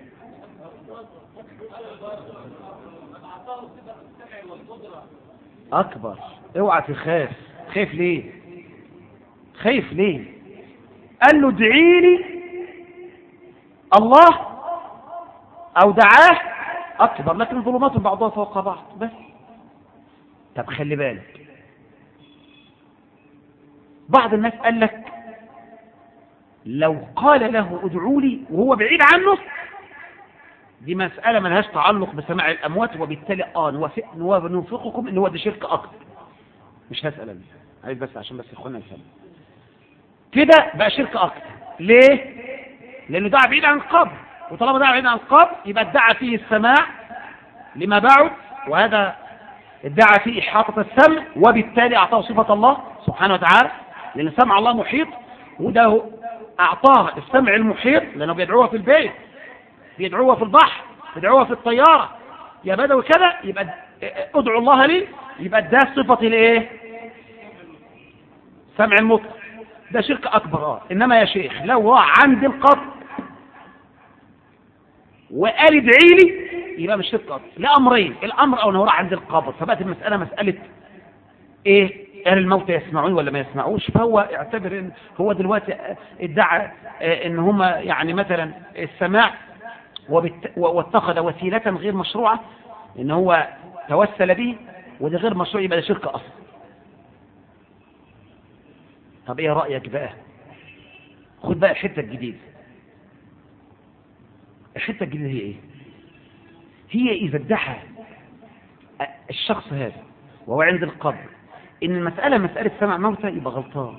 أكبر. اوعى تخاف. خايف ليه؟ خايف ليه؟ قال له ادعي لي الله أو دعاه أكبر، لكن ظلمات بعضها فوق بعض. بس. طب خلي بالك، بعض الناس قال لك لو قال له ادعوا لي وهو بعيد عنه دي مسألة ملهاش تعلق بسماع الأموات، وبالتالي اه نوافقكم ان هو ده شرك أكبر. مش هسأل أنا، عايز بس عشان بس اخوانا نفهم كده بقى شرك أكبر. ليه؟ لأنه دعا بعيد عن القبر، وطالما دعا بعيد عن القبر يبقى ادعى فيه السماع لما بعد، وهذا ادعى فيه إحاطة السمع، وبالتالي أعطاه صفة الله سبحانه وتعالى، لأن سمع الله محيط، وده أعطاه السمع المحيط لأنه بيدعوها في البيت، بيدعوها في البحر، بيدعوها في الطيارة، يا بدوي كده، يبقى ادعوا الله لي، يبقى ده صفة الايه؟ سمع المطلق. ده شرك أكبر. اه إنما يا شيخ لو راح عند القبر وقال ادعي لي يبقى مش شرك أكبر. لأمرين، الأمر أو أنه راح عند القبر فبقت المسألة مسألة إيه؟ أهل الموتى يسمعون ولا ما يسمعوش، فهو اعتبر إن هو دلوقتي ادعى إن هم يعني مثلا السماع واتخذ وسيلة غير مشروعة إن هو توسل به، وده غير مشروع، يبقى ده شرك أصلا. طب إيه رأيك بقى؟ خد بقى الحتة الجديدة. الحتة الجديدة هي إيه؟ هي إذا ادعى الشخص هذا وهو عند القبر إن المسألة مسألة سماع موتى يبقى غلطان،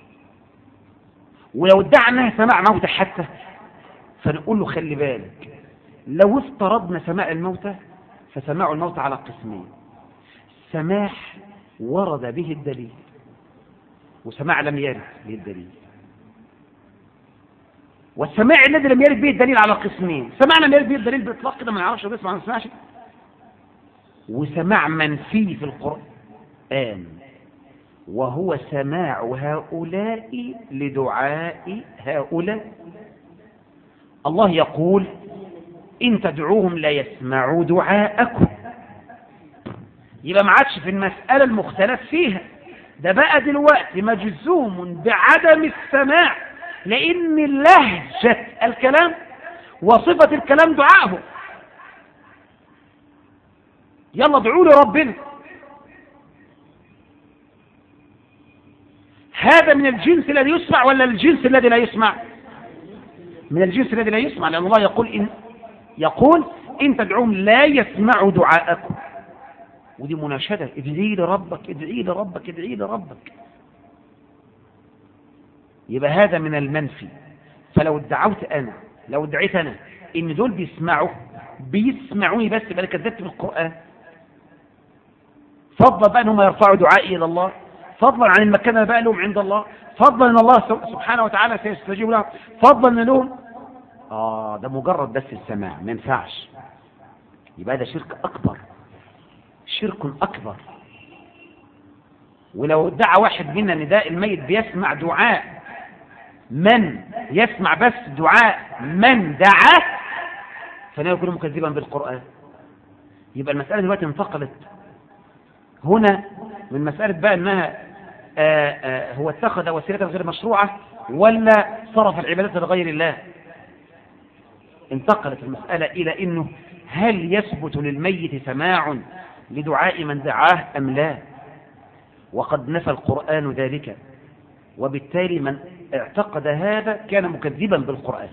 ولو ادعى أنها سماع موتى حتى فنقول له خلي بالك، لو افترضنا سماع الموتى فسماع الموتى على قسمين: سماح ورد به الدليل، وسماع لم يرد به الدليل. والسماع الذي لم يرد به الدليل على قسمين: سماع لم يرد به الدليل باطلاق كده ما نعرفش بيسمع ما بيسمعش، وسماع منفي في القرآن وهو سماع هؤلاء لدعاء هؤلاء. الله يقول إن تدعوهم لا يسمعوا دعاءكم، يبقى ما عادش في المسألة المختلف فيها، ده بقى دلوقتي مجزوم بعدم السماع، لأن لهجة الكلام وصفة الكلام دعائه. يلا ادعوا لربنا، هذا من الجنس الذي يسمع ولا الجنس الذي لا يسمع؟ من الجنس الذي لا يسمع، لأن الله يقول إن يقول إن تدعوهم لا يسمعوا دعاءكم، ودي مناشدة: ادعي لربك ادعي لربك ادعي لربك. يبقى هذا من المنفي. فلو ادعوت أنا لو ادعيت أنا إن دول بيسمعوا بيسمعوني بس يبقى أنا كذبت بالقرآن، فضلا بقى أنهم يرفعوا دعائي إلى الله، فضلا عن المكان اللي بقى لهم عند الله، فضلا أن الله سبحانه وتعالى سيستجيب لهم، فضلا لهم آه ده مجرد بس السماع ما ينفعش، يبقى ده شرك أكبر، شرك أكبر. ولو ادعى واحد منا ان ده الميت بيسمع دعاء من يسمع بس دعاء من دعاه فلا يكون مكذبا بالقرآن. يبقى المسألة دلوقتي انتقلت هنا من مسألة بقى انها آآ آآ هو اتخذ وسيلة غير مشروعة ولا صرف العبادات لغير الله، انتقلت المسألة إلى إنه هل يثبت للميت سماع لدعاء من دعاه أم لا، وقد نفى القرآن ذلك، وبالتالي من اعتقد هذا كان مكذبا بالقرآن.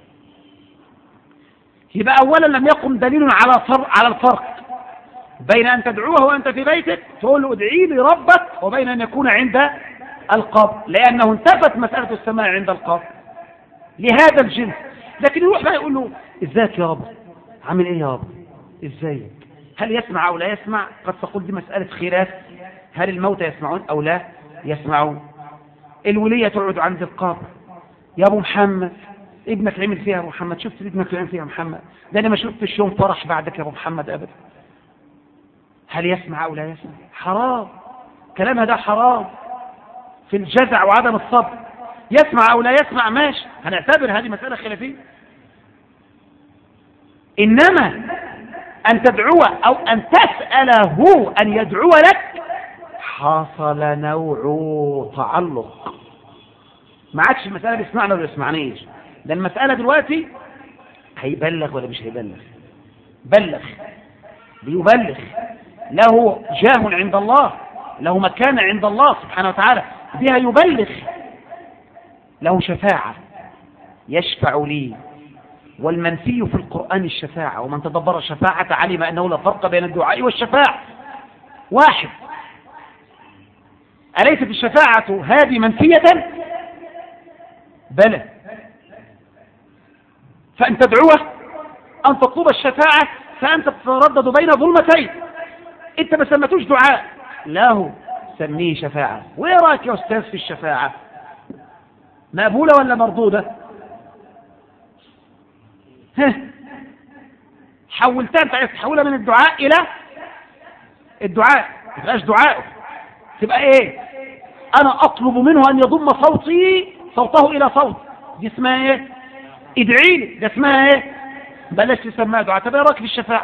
يبقى أولا لم يقم دليل على على الفرق بين أن تدعوه وأنت في بيتك تقول له ادعي لي ربك، وبين أن يكون عند القبر، لأنه انتفت مسألة السماع عند القبر لهذا الجنس. لكن يروح بقى يقول له ازيك يا رب، عامل ايه يا رب، ازيك، هل يسمع او لا يسمع؟ قد تقول دي مسألة خلاف، هل الموتى يسمعون او لا يسمعون؟ الولية تقعد عند القبر: يا ابو محمد ابنك عمل فيها يا ابو محمد، شفت ابنك عمل فيها يا محمد، ده انا ما شفتش يوم فرح بعدك يا ابو محمد ابدا. هل يسمع او لا يسمع؟ حرام، كلامها ده حرام في الجزع وعدم الصبر. يسمع او لا يسمع ماشي، هنعتبر هذه مسألة خلافية. إنما أن تدعوه أو أن تسأله أن يدعو لك حصل نوع تعلق، ما عادش المسألة بيسمعنا ولا بيسمعنيش، ده المسألة دلوقتي هيبلغ ولا مش هيبلغ؟ بلغ، بيبلغ، له جاه عند الله، له مكانة عند الله سبحانه وتعالى، بها يبلغ، له شفاعة يشفع لي. والمنفي في القرآن الشفاعة، ومن تدبر الشفاعة علم أنه لا فرق بين الدعاء والشفاعة واحد. أليست الشفاعة هذه منفية؟ بلى. فأن تدعوه أن تطلب الشفاعة فأنت تتردد بين ظلمتين. أنت ما سمتوش دعاء، له سميه شفاعة. وإيه رأيك يا أستاذ في الشفاعة؟ مقبولة ولا مردودة؟ ها، حولتها، أنت عايز تحولها من الدعاء إلى الدعاء، ما تبقاش دعاء، تبقى إيه؟ أنا أطلب منه أن يضم صوتي صوته إلى صوت، دي اسمها إيه؟ ادعي لي، ده اسمها إيه؟ بلاش تسميها دعاء. طب إيه رأيك في الشفاعة؟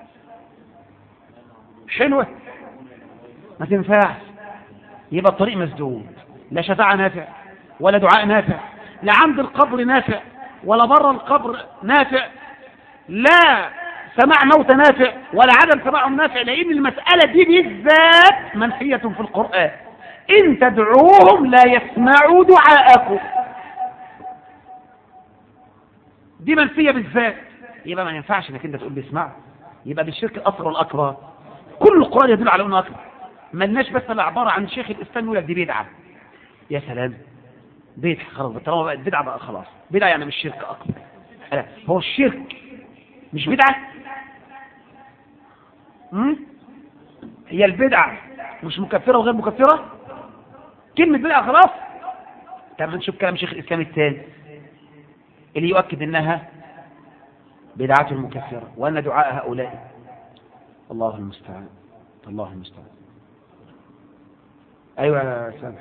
حلوة؟ ما تنفعش. يبقى الطريق مسدود، لا شفاعة نافع ولا دعاء نافع، لا عند القبر نافع ولا بره القبر نافع، لا سماع موت نافع ولا عدم سماعهم نافع، لأن المسألة دي بالذات منفية في القرآن. إن تدعوهم لا يسمعوا دعاءكم، دي منفية بالذات. يبقى ما ينفعش انك انت تقول بيسمعوا، يبقى بالشرك الأصغر والأكبر. كل القرآن يدل على أنه أكبر. ملناش بس العبارة عن شيخ الإسلام يقول لك دي بدعة. يا سلام، بدعة خلاص، طالما بقت بدعة بقى خلاص، بدعة يعني مش شرك أكبر. لا، هو الشرك مش بدعة؟ امم هي البدعة مش مكفرة وغير مكفرة؟ كلمة بدعة خلاص. طب نشوف كلام شيخ الإسلام الثاني اللي يؤكد أنها بدعة المكفرة، وأن دعاء هؤلاء الله المستعان، الله المستعان. أيوة يا سامح.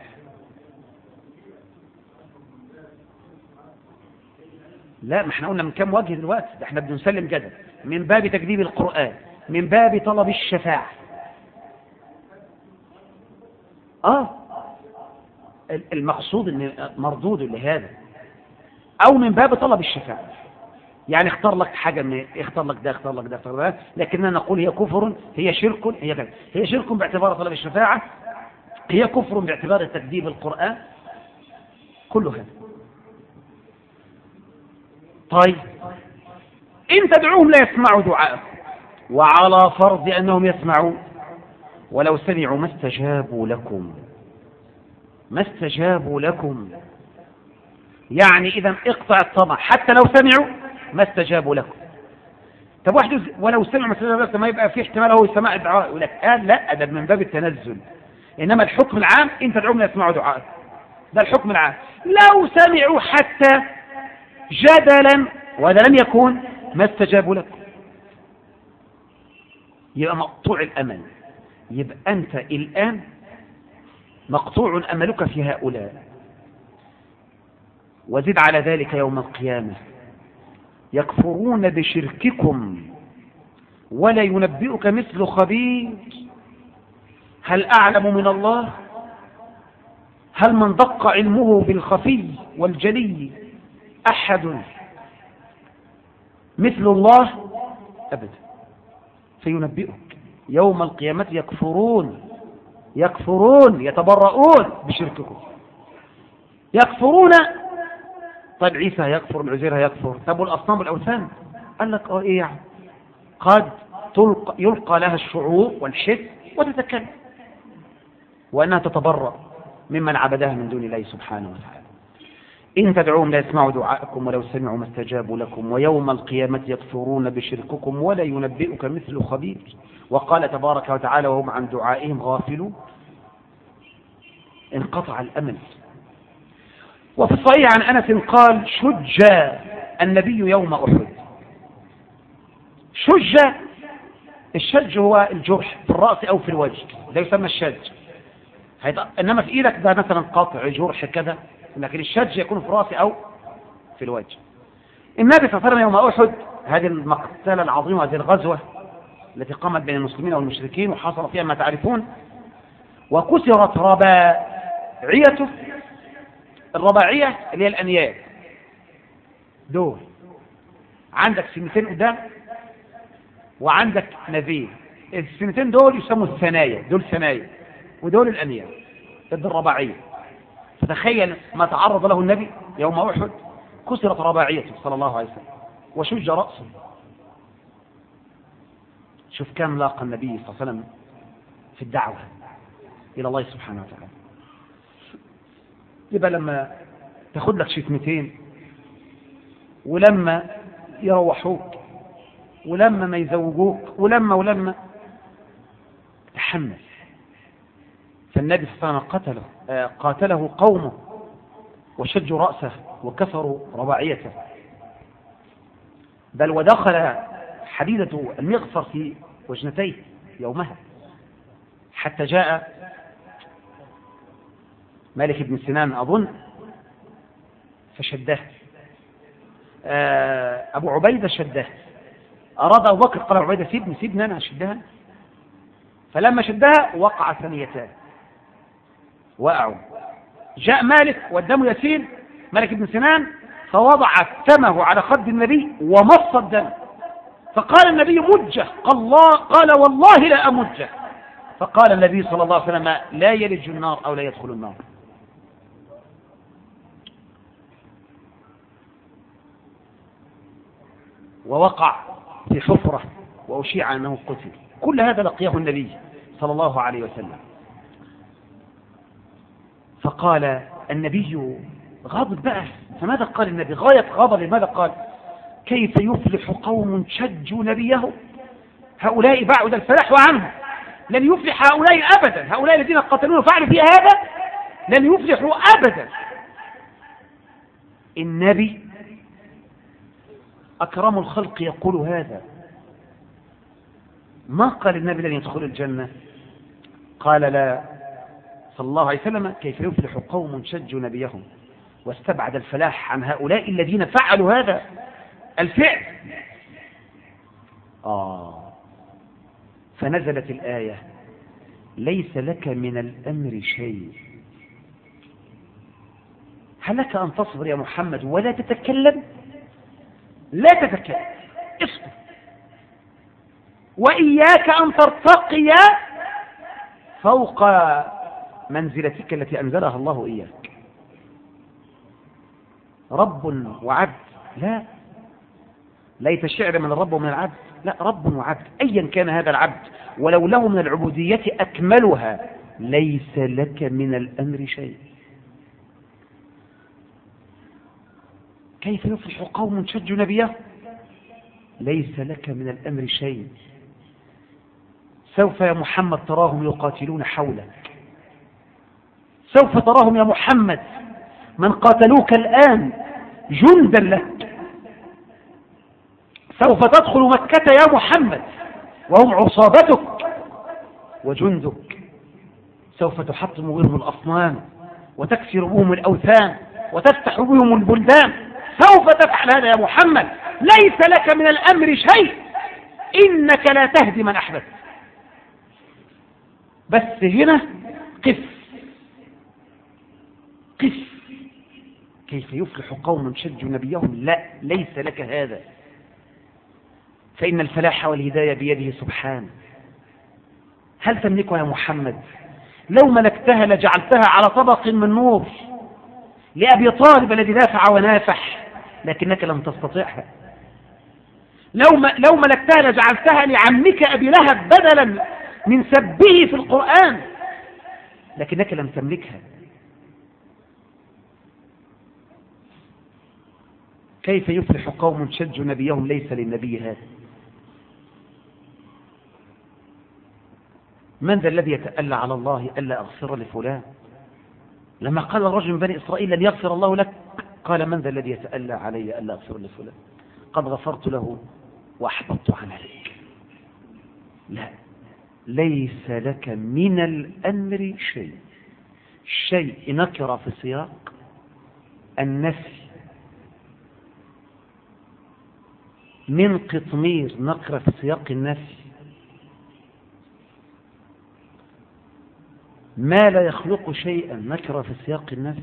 لا، ما احنا قلنا من كم وجه دلوقتي، ده احنا بنسلم جدل من باب تكذيب القرآن، من باب طلب الشفاعة. اه المقصود ان مردود لهذا، او من باب طلب الشفاعة. يعني اختار لك حاجة من اختار لك ده اختار لك ده اختار ده، لكننا نقول هي كفر، هي شرك، هي كذا، هي شرك باعتبار طلب الشفاعة، هي كفر باعتبار تكذيب القرآن، كله هذا. طيب إن تدعوهم لا يسمعوا دعاءكم، وعلى فرض أنهم يسمعون ولو سمعوا ما استجابوا لكم، ما استجابوا لكم يعني إذا اقطع الطمع، حتى لو سمعوا ما استجابوا لكم. طب واحد ولو سمعوا ما استجابوا لكم، ما يبقى في احتمال هو سماع الدعاء، يقول لك آه لا، ده من باب التنزل. إنما الحكم العام إن تدعوهم لا يسمعوا دعاءكم، ده الحكم العام. لو سمعوا حتى جدلا وهذا لم يكون ما استجابوا لكم، يبقى مقطوع الأمل. يبقى أنت الآن مقطوع أملك في هؤلاء. وزد على ذلك يوم القيامة يكفرون بشرككم ولا ينبئك مثل خبير. هل أعلم من الله؟ هل من دق علمه بالخفي والجلي أحد مثل الله؟ أبدا. فينبئك يوم القيامة يكفرون يكفرون يتبرؤون بشرككم، يكفرون. طيب عيسى يكفر، العزير يكفر، طب والأصنام والأوثان؟ قال لك اه ايه يعني؟ قد تلقى يلقى لها الشعور والحس وتتكلم، وأنها تتبرأ ممن عبدها من دون الله سبحانه وتعالى. إن تدعوهم لا يسمعوا دعاءكم ولو سمعوا ما استجابوا لكم، ويوم القيامة يكفرون بشرككم ولا ينبئك مثل خبير. وقال تبارك وتعالى وهم عن دعائهم غافلون. انقطع الأمل. وفي الصحيح عن أنس قال شج النبي يوم أحد. شج، الشج هو الجرح في الرأس أو في الوجه، ده يسمى الشج. إنما في إيدك ده مثلا قطع جرح كذا، لكن الشج يكون في الرأس أو في الوجه. النبي صلى الله عليه وسلم يوم أحد، هذه المقتلة العظيمة، هذه الغزوة التي قامت بين المسلمين والمشركين وحصل فيها ما تعرفون، وكسرت رباعيته. الرباعية اللي هي الأنياب دول، عندك سنتين قدام وعندك نذير. السنتين دول يسموا الثنايا، دول ثنايا، ودول الأنياب ضد الرباعية. فتخيل ما تعرض له النبي يوم أحد، كسرت رباعيته صلى الله عليه وسلم وشج رأسه. شوف كم لاقى النبي صلى الله عليه وسلم في الدعوة إلى الله سبحانه وتعالى. يبقى لما تاخد لك شتمتين، ولما يروحوك، ولما ما يزوجوك، ولما ولما تحمل. فالنبي صلى الله عليه وسلم قتله قاتله قومه وشجوا رأسه وكسروا رباعيته، بل ودخل حديدة المغفر في وجنتيه يومها، حتى جاء مالك بن سنان أظن فشده، أبو عبيدة شده، أراد أبو بكر قال أبو عبيدة سيبني سيبني أنا أشدها، فلما شدها وقع ثنيتان وقعوا. جاء مالك والدم يسيل، مالك بن سنان، فوضع فمه على خد النبي ومص الدم، فقال النبي مجه، قال, الله قال والله لا أمجه، فقال النبي صلى الله عليه وسلم لا يلج النار أو لا يدخل النار. ووقع في حفرة وأشيع أنه قتل. كل هذا لقيه النبي صلى الله عليه وسلم. فقال النبي غاضب بقى، فماذا قال النبي غاية غضب؟ ماذا قال؟ كيف يفلح قوم شجوا نبيه؟ هؤلاء بعد الفلاح عنهم، لن يفلح هؤلاء أبدا، هؤلاء الذين قتلون وفعلوا في هذا لن يفلحوا أبدا. النبي أكرم الخلق يقول هذا. ما قال النبي لن يدخل الجنة، قال لا صلى الله عليه وسلم كيف يفلح قوم شجوا نبيهم، واستبعد الفلاح عن هؤلاء الذين فعلوا هذا الفعل. آه فنزلت الآية ليس لك من الأمر شيء. هل لك أن تصبر يا محمد ولا تتكلم؟ لا تتكلم، اصبر، وإياك أن ترتقي فوق منزلتك التي أنزلها الله إياك. رب وعبد، لا ليت الشعر من الرب ومن العبد، لا رب وعبد أيا كان هذا العبد ولو له من العبودية أكملها، ليس لك من الأمر شيء. كيف يفلح قوم شجوا نبيه؟ ليس لك من الأمر شيء. سوف يا محمد تراهم يقاتلون حولك، سوف تراهم يا محمد من قاتلوك الآن جندا لك، سوف تدخل مكة يا محمد وهم عصابتك وجندك، سوف تحطم بهم الأصنام وتكسر بهم الأوثان وتفتح بهم البلدان، سوف تفعل هذا يا محمد، ليس لك من الأمر شيء، إنك لا تهدي من أحببت. بس هنا قف قف. كيف يفلح قوم شجوا نبيهم؟ لا، ليس لك هذا، فإن الفلاح والهداية بيده سبحانه. هل تملكها يا محمد؟ لو ملكتها لجعلتها على طبق من نور لأبي طالب الذي دافع ونافح، لكنك لم تستطيعها. لو لو ملكتها لجعلتها لعمك أبي لهب بدلا من سبه في القرآن، لكنك لم تملكها. كيف يفلح قوم شجوا نبيهم؟ ليس للنبي هذا. من ذا الذي يتألى على الله ألا أغفر لفلان؟ لما قال الرجل من بني إسرائيل لن يغفر الله لك، قال من ذا الذي يتألى علي ألا أغفر لفلان؟ قد غفرت له وأحبطت عملك. لا، ليس لك من الأمر شيء. شيء نكر في سياق النفي، من قطمير نكر في سياق النفي، ما لا يخلق شيئا نكر في سياق النفي.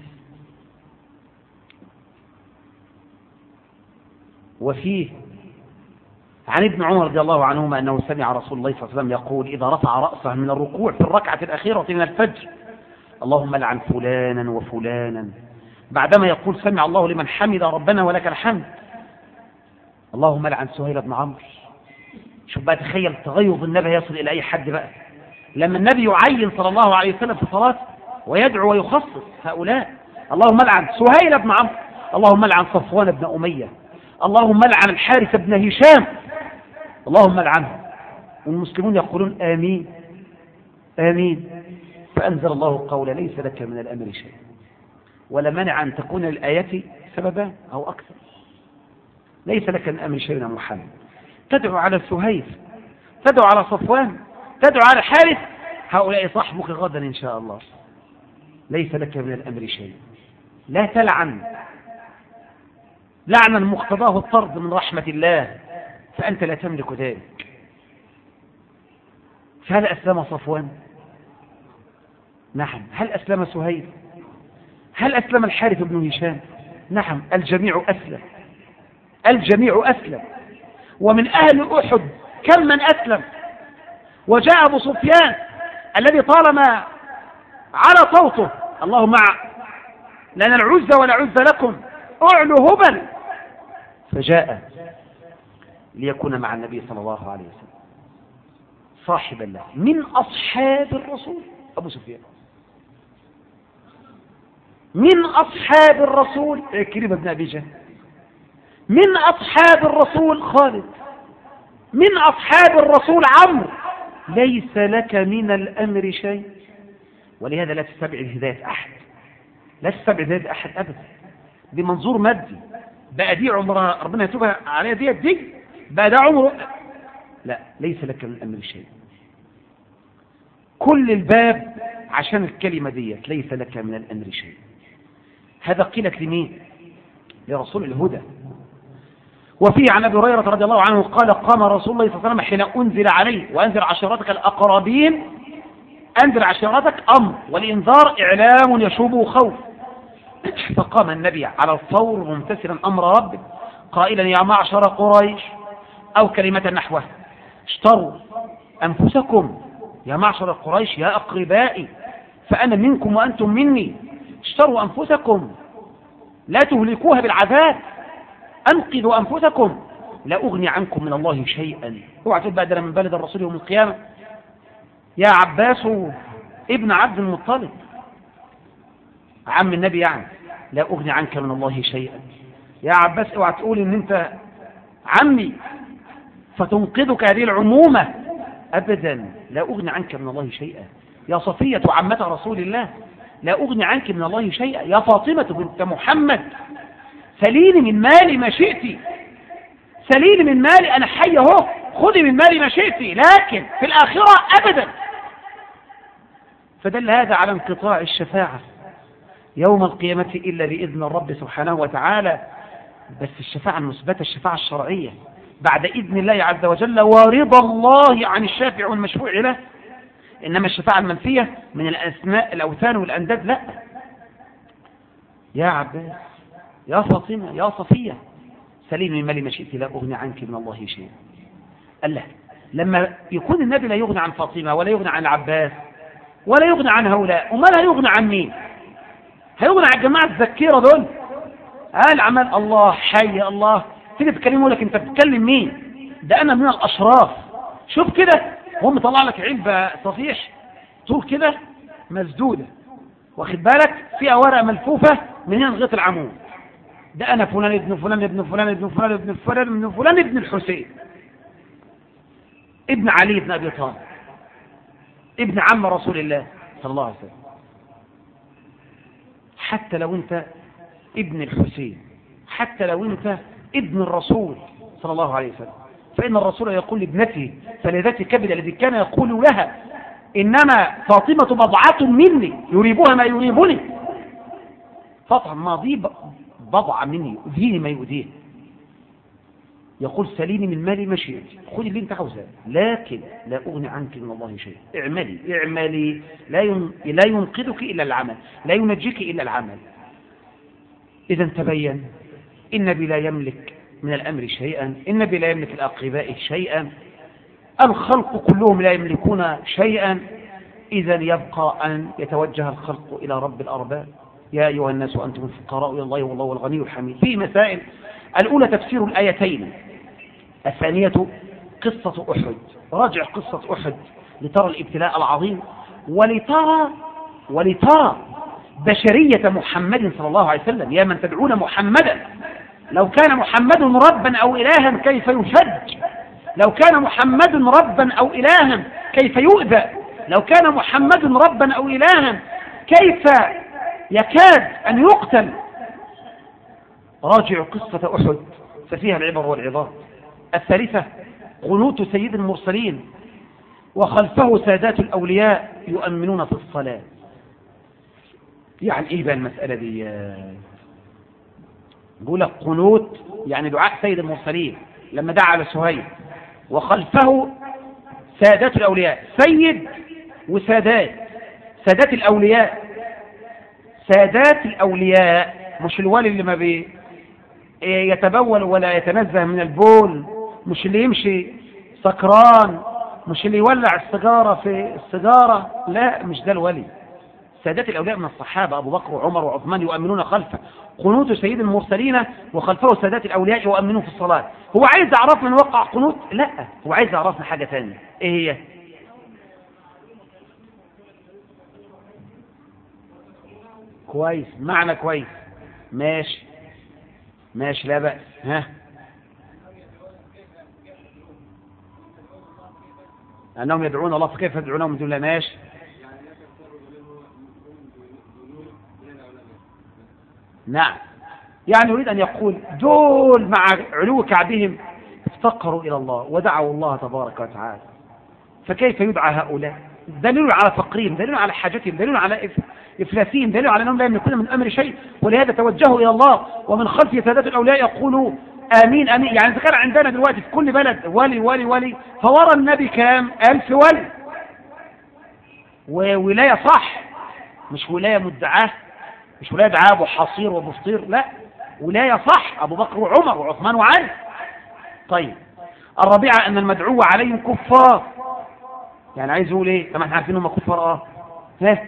وفيه عن ابن عمر رضي الله عنهما أنه سمع رسول الله صلى الله عليه وسلم يقول إذا رفع رأسه من الركوع في الركعة الأخيرة من الفجر اللهم لعن فلانا وفلانا، بعدما يقول سمع الله لمن حمد ربنا ولك الحمد اللهم لعن سهيل بن عمرو. شوف بقى، تخيل تغيظ النبي يصل إلى أي حد بقى لما النبي يعين صلى الله عليه وسلم في صلاته ويدعو ويخصص هؤلاء. اللهم لعن سهيل بن عمرو، اللهم لعن صفوان بن أمية، اللهم لعن الحارث بن هشام، اللهم لعنه. والمسلمون يقولون آمين آمين. فأنزل الله قول ليس لك من الأمر شيء، ولا منع أن تكون للآية سببا أو أكثر. ليس لك من الأمر شيء يا محمد. تدعو على سهيل، تدعو على صفوان، تدعو على الحارث، هؤلاء صاحبك غدا إن شاء الله. ليس لك من الأمر شيء. لا تلعن لعنا مقتضاه الطرد من رحمة الله، فأنت لا تملك ذلك. فهل أسلم صفوان؟ نعم. هل أسلم سهيل؟ هل أسلم الحارث بن هشام؟ نعم. الجميع أسلم، الجميع أسلم. ومن أهل أحد كم من أسلم. وجاء أبو سفيان الذي طالما على صوته اللهم مع لنا العزة ولا عزة لكم أعلو هبل، فجاء ليكون مع النبي صلى الله عليه وسلم صاحبا له من أصحاب الرسول. أبو سفيان من أصحاب الرسول عكرمة بن أبي جهل، من أصحاب الرسول خالد، من أصحاب الرسول عمرو. ليس لك من الأمر شيء. ولهذا لا تستبعد هداية أحد، لا تستبعد هداية أحد أبدا بمنظور مادي. بقى دي عمرها ربنا يتوبها عليها دي دي بقى ده عمره، لا. ليس لك من الأمر شيء. كل الباب عشان الكلمة ديت ليس لك من الأمر شيء. هذا قيلت لمين؟ لرسول الهدى. وفيه عن أبي هريرة رضي الله عنه قال قام رسول الله صلى الله عليه وسلم حين أنزل عليه وأنذر عشيرتك الأقربين. أنذر عشيرتك أمر، والإنذار إعلام يشوبه خوف. فقام النبي على الفور ممتثلا أمر ربه قائلا يا معشر قريش، أو كلمة نحوه اشتروا أنفسكم يا معشر قريش يا أقربائي فأنا منكم وأنتم مني. اشتروا أنفسكم لا تهلكوها بالعذاب، أنقذوا أنفسكم لا أغني عنكم من الله شيئا. اوعى تقول بقى ده من بلد الرسول يوم القيامة يا عباس ابن عبد المطلب عم النبي، يعني لا أغني عنك من الله شيئا. يا عباس اوعى تقول ان انت عمي فتنقذك هذه العمومة، أبدا لا أغني عنك من الله شيئا. يا صفية عمة رسول الله لا أغني عنك من الله شيئا. يا فاطمة بنت محمد سليني من مالي ما شئتي، سليني من مالي أنا حي اهو، خذي من مالي ما شئتي، لكن في الآخرة أبدا. فدل هذا على انقطاع الشفاعة يوم القيامة إلا بإذن الرب سبحانه وتعالى. بس الشفاعة المثبتة الشفاعة الشرعية بعد إذن الله عز وجل ورضا الله عن الشافع والمشفوع له. إنما الشفاعة المنفية من الأسماء الأوثان والأنداد لا. يا عباس يا فاطمة يا صفية سليم من مالي ما شئت لا أغني عنك من الله شيئا. الله لما يكون النبي لا يغني عن فاطمة ولا يغني عن العباس ولا يغني عن هؤلاء، وما لا يغني عن مين؟ هيغني عن الجماعة الذكيرة دول. قال عمل الله حي الله، تيجي تكلمه لك انت بتتكلم مين؟ ده انا من الاشراف. شوف كده هم طلع لك علبة صفيح طول كده مسدودة، واخد بالك فيها ورقة ملفوفة من هنا لغاية العمود. ده انا فلان ابن فلان ابن فلان ابن فلان ابن فلان ابن فلان ابن الحسين ابن علي بن ابي طالب ابن عم رسول الله صلى الله عليه وسلم. حتى لو انت ابن الحسين، حتى لو انت ابن الرسول صلى الله عليه وسلم، فإن الرسول يقول لابنته فلذات كبد الذي كان يقول لها إنما فاطمة بضعة مني يريبها ما يريبني. فاطمة ماضي بضعة مني يؤذيني ما يؤذيه. يقول سليني من مالي ما شئت، خذي اللي انت عاوزاه، لكن لا أغني عنك من الله شيء. اعملي اعملي لا لا ينقذك إلا العمل، لا ينجيك إلا العمل. إذا تبين النبي لا يملك من الأمر شيئا، النبي لا يملك الأقرباء شيئا، الخلق كلهم لا يملكون شيئا، إذا يبقى أن يتوجه الخلق إلى رب الأرباب. يا أيها الناس أنتم الفقراء إلى الله والله الغني الحميد. في مسائل: الأولى تفسير الآيتين، الثانية قصة أحد. راجع قصة أحد لترى الابتلاء العظيم، ولترى ولترى بشرية محمد صلى الله عليه وسلم. يا من تدعون محمدا، لو كان محمد ربا أو إلها كيف يشج، لو كان محمد ربا أو إلها كيف يؤذى، لو كان محمد ربا أو إلها كيف يكاد أن يقتل. راجع قصة أحد ففيها العبر والعظات. الثالثة قنوت سيد المرسلين وخلفه سادات الأولياء يؤمنون في الصلاة. يعني إيه بقى المسألة دي؟ بقول لك قنوت يعني دعاء سيد المرسلين لما دعا على سهيل، وخلفه سادات الأولياء. سيد وسادات، سادات الأولياء، سادات الأولياء مش الولي اللي ما بي يتبول ولا يتنزه من البول، مش اللي يمشي سكران، مش اللي يولع السيجارة في السيجارة، لا مش ده الولي. سادات الأولياء من الصحابة أبو بكر وعمر وعثمان يؤمنون خلفه. قنوت سيد المرسلين وخلفه سادات الأولياء يؤمنون في الصلاة. هو عايز يعرفنا من وقع قنوت؟ لا، هو عايز يعرفنا حاجة ثانية. ايه هي؟ كويس، معنى كويس، ماشي ماشي لا بأس. ها، أنهم يدعون الله فكيف يدعونهم من دون الله. ماشي. نعم، يعني يريد أن يقول دول مع علو كعبهم افتقروا إلى الله ودعوا الله تبارك وتعالى، فكيف يدعى هؤلاء؟ دليل على فقرهم، دليل على حاجتهم، دليل على إفلاسهم، دليل على أنهم لا يملكون من أمر شيء، ولهذا توجهوا إلى الله. ومن خلف سادات الأولياء يقولوا آمين آمين. يعني إذا كان عندنا دلوقتي في كل بلد ولي ولي ولي، فورى النبي كام؟ ألف ولي. وولاية صح، مش ولاية مدعاه، مش ولاية دعاء أبو حصير وأبو فطير، لا، ولاية صح، أبو بكر وعمر وعثمان وعلي. طيب، الرابعة أن المدعو عليهم كفار. يعني عايز يقول إيه؟ كما احنا عارفين هم كفار. اه ها،